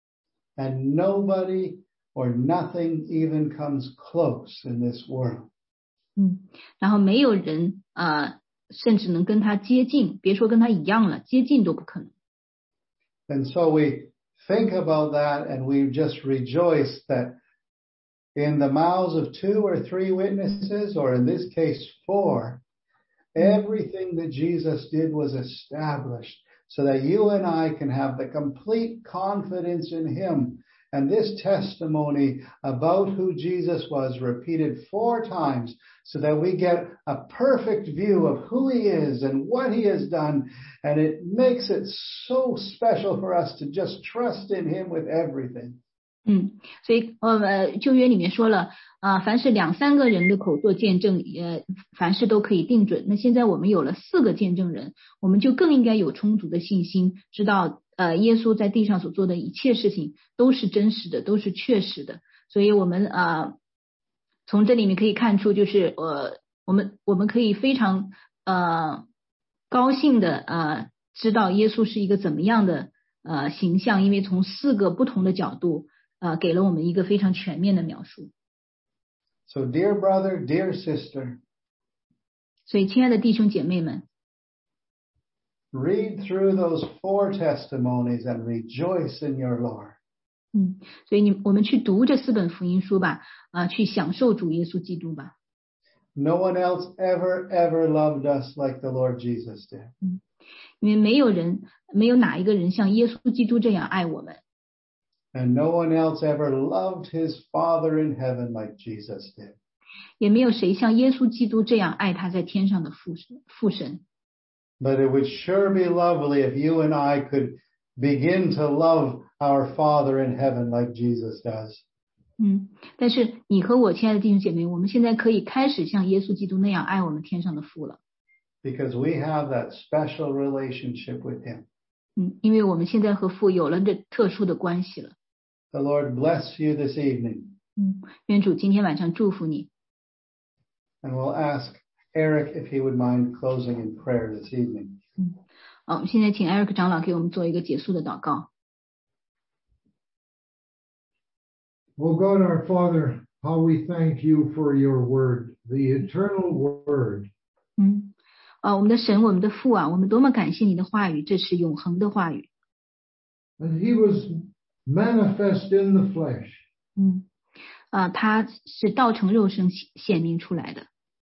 And nobody or nothing even comes close in this world. 嗯，然后没有人呃，甚至能跟他接近，别说跟他一样了，接近都不可能。 And so we think about that and we just rejoice that in the mouths of two or three witnesses, or in this case four, everything that Jesus did was established so that you and I can have the complete confidence in him. And this testimony about who Jesus was repeated four times so that we get a perfect view of who he is and what he has done. And it makes it so special for us to just trust in him with everything. 嗯，所以呃，旧约里面说了啊、呃，凡是两三个人的口做见证，呃，凡事都可以定准。那现在我们有了四个见证人，我们就更应该有充足的信心，知道呃，耶稣在地上所做的一切事情都是真实的，都是确实的。所以我们呃，从这里面可以看出，就是呃，我们我们可以非常呃高兴的呃，知道耶稣是一个怎么样的呃形象，因为从四个不同的角度。呃，给了我们一个非常全面的描述。 So, dear brother, dear sister, 所以，亲爱的弟兄姐妹们 read through those four testimonies and rejoice in your Lord. 嗯，所以你我们去读这四本福音书吧，啊、呃，去享受主耶稣基督吧。 No one else ever, ever loved us like the Lord Jesus did. 嗯，因为没有人，没有哪一个人像耶稣基督这样爱我们。 And no one else ever loved his Father in heaven like Jesus did. 也没有谁像耶稣基督这样爱他在天上的父神父神。 But it would sure be lovely if you and I could begin to love our Father in heaven like Jesus does. 嗯，但是你和我亲爱的弟兄姐妹，我们现在可以开始像耶稣基督那样爱我们天上的父了。 Because we have that special relationship with him. 嗯，因为我们现在和父有了这特殊的关系了。 The Lord bless you this evening. 嗯，愿主今天晚上祝福你。 And we'll ask Eric if he would mind closing in prayer this evening. 嗯，好，我们现在请 Eric 长老给我们做一个结束的祷告。 Oh God, our Father, how we thank you for your word, the eternal word. 嗯，啊，我们的神，我们的父啊，我们多么感谢你的话语，这是永恒的话语。 And he was manifest in the flesh. 嗯，啊，他是道成肉身显明出来的。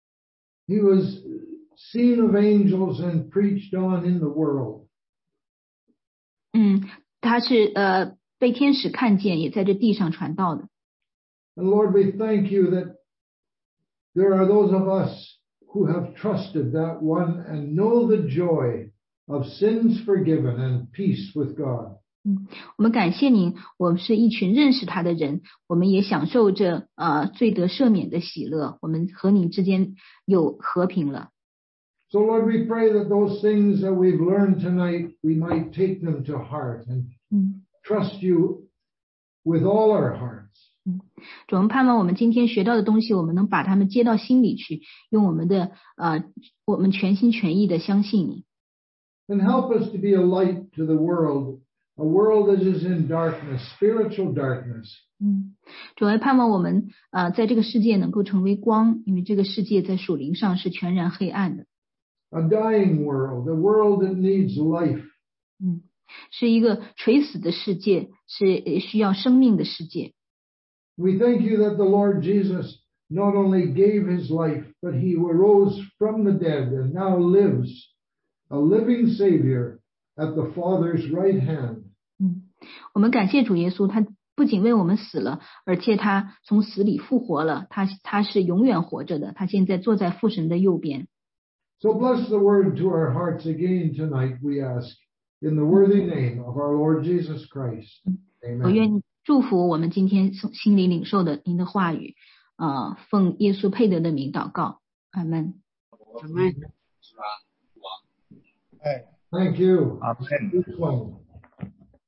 He was seen of angels and preached on in the world. 嗯，他是呃被天使看见，也在这地上传道的。 And Lord, we thank you that there are those of us who have trusted that one and know the joy of sins forgiven and peace with God. 嗯，我们感谢您，我们是一群认识他的人，我们也享受着呃罪得赦免的喜乐，我们和你之间有和平了。 So Lord, we pray that those things that we've learned tonight, we might take them to heart and 嗯 trust you with all our hearts. 嗯，主，我们盼望我们今天学到的东西，我们能把它们接到心里去，用我们的呃我们全心全意的相信你。 And help us to be a light to the world, a world that is in darkness, spiritual darkness. 嗯，主要盼望我们呃在这个世界能够成为光，因为这个世界在属灵上是全然黑暗的。 A dying world, a world that needs life. 嗯，是一个垂死的世界，是需要生命的世界。 We thank you that the Lord Jesus not only gave his life, but he arose from the dead and now lives, a living Savior at the Father's right hand. 嗯，我们感谢主耶稣，他不仅为我们死了，而且他从死里复活了，他他是永远活着的，他现在坐在父神的右边。 So bless the word to our hearts again tonight, we ask, in the worthy name of our Lord Jesus Christ. 我愿 Amen. 你祝福我们今天心里领受的您的话语，呃，奉耶稣配得的名祷告，阿门。 Amen. Thank you. Amen. Each one.